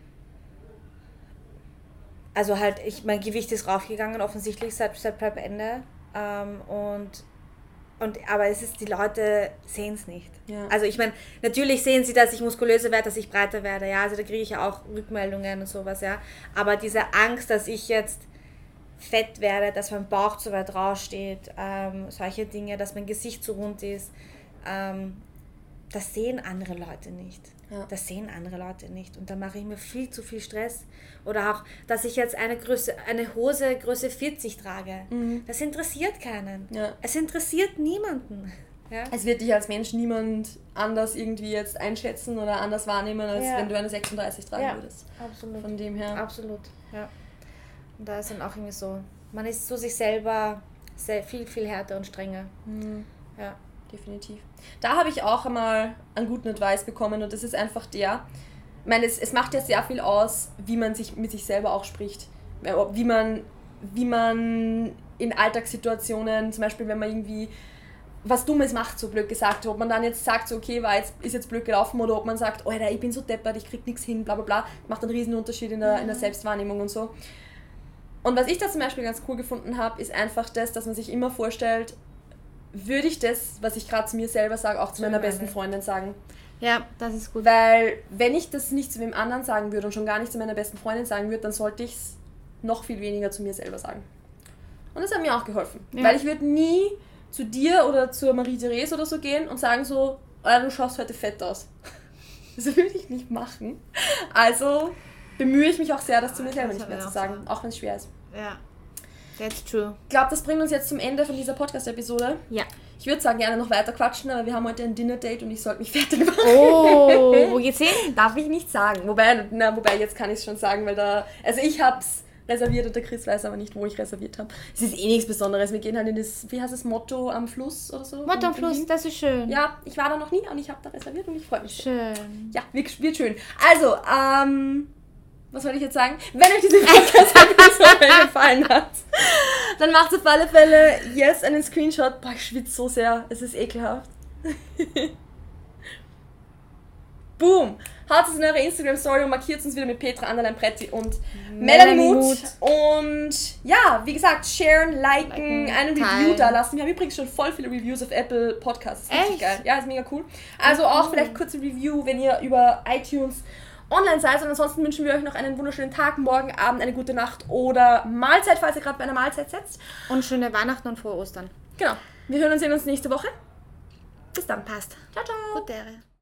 also halt, ich, mein Gewicht ist raufgegangen, offensichtlich seit, seit Prep-Ende. Ähm, und, und, aber es ist, die Leute sehen es nicht. Ja. Also ich meine, natürlich sehen sie, dass ich muskulöser werde, dass ich breiter werde, ja, also da kriege ich ja auch Rückmeldungen und sowas, ja. Aber diese Angst, dass ich jetzt fett werde, dass mein Bauch zu weit raussteht, ähm, solche Dinge, dass mein Gesicht zu rund ist, ähm, das sehen andere Leute nicht. Ja. Das sehen andere Leute nicht. Und da mache ich mir viel zu viel Stress. Oder auch, dass ich jetzt eine, Größe, eine Hose Größe vierzig trage. Mhm. Das interessiert keinen. Ja. Es interessiert niemanden. Ja? Es wird dich als Mensch niemand anders irgendwie jetzt einschätzen oder anders wahrnehmen, als Ja. wenn du eine sechsunddreißig tragen Ja, würdest. absolut. Von dem her. Absolut, ja. Und da ist dann auch irgendwie so, man ist zu sich selber sehr, viel, viel härter und strenger. Mhm. Ja. Definitiv. Da habe ich auch einmal einen guten Advice bekommen und das ist einfach der, ich meine, es, es macht ja sehr viel aus, wie man sich mit sich selber auch spricht. Wie man, wie man in Alltagssituationen, zum Beispiel wenn man irgendwie was Dummes macht, so blöd gesagt, ob man dann jetzt sagt, so okay, war jetzt, ist jetzt blöd gelaufen, oder ob man sagt, Alter, ich bin so deppert, ich krieg nichts hin, bla bla bla, macht einen riesen Unterschied in der, in der Selbstwahrnehmung und so. Und was ich da zum Beispiel ganz cool gefunden habe, ist einfach das, dass man sich immer vorstellt, würde ich das, was ich gerade zu mir selber sage, auch zu meiner besten Freundin sagen. Ja, das ist gut. Weil, wenn ich das nicht zu wem anderen sagen würde und schon gar nicht zu meiner besten Freundin sagen würde, dann sollte ich es noch viel weniger zu mir selber sagen. Und das hat mir auch geholfen. Ja. Weil ich würde nie zu dir oder zur Marie-Therese oder so gehen und sagen so, oh, du schaust heute fett aus. Das würde ich nicht machen. Also bemühe ich mich auch sehr, das zu mir selber Das nicht mehr hab zu ich sagen, auch so. auch wenn es schwer ist. Ja, that's true. Ich glaube, das bringt uns jetzt zum Ende von dieser Podcast-Episode. Ja. Ich würde sagen, gerne noch weiter quatschen, aber wir haben heute ein Dinner-Date und ich sollte mich fertig machen. Oh, wo geht's hin? Darf ich nicht sagen. Wobei, na, wobei jetzt kann ich es schon sagen, weil da... Also ich hab's reserviert und der Chris weiß aber nicht, wo ich reserviert habe. Es ist eh nichts Besonderes. Wir gehen halt in das, wie heißt das, Motto am Fluss oder so? Motto am Fluss, das ist schön. Ja, ich war da noch nie und ich habe da reserviert und ich freue mich. Schön. Ja, wird, wird schön. Also, ähm... was soll ich jetzt sagen? Wenn euch diese Podcast-Episode gefallen hat, dann macht auf alle Fälle yes einen Screenshot. Boah, ich schwitze so sehr. Es ist ekelhaft. Boom! Haut es in eure Instagram-Story und markiert uns wieder mit Petra Anderlein Pretti und Melanie Mut. Und ja, wie gesagt, sharen, liken, liken einen teilen. Review da lassen. Wir haben übrigens schon voll viele Reviews auf Apple Podcasts. Das ist richtig Echt? geil. Ja, ist mega cool. Also auch vielleicht kurze Review, wenn ihr über iTunes online seid. Und ansonsten wünschen wir euch noch einen wunderschönen Tag, morgen Abend eine gute Nacht oder Mahlzeit, falls ihr gerade bei einer Mahlzeit sitzt. Und schöne Weihnachten und frohe Ostern. Genau. Wir hören uns sehen uns nächste Woche. Bis dann. Passt. Ciao, ciao. Gute Ehre.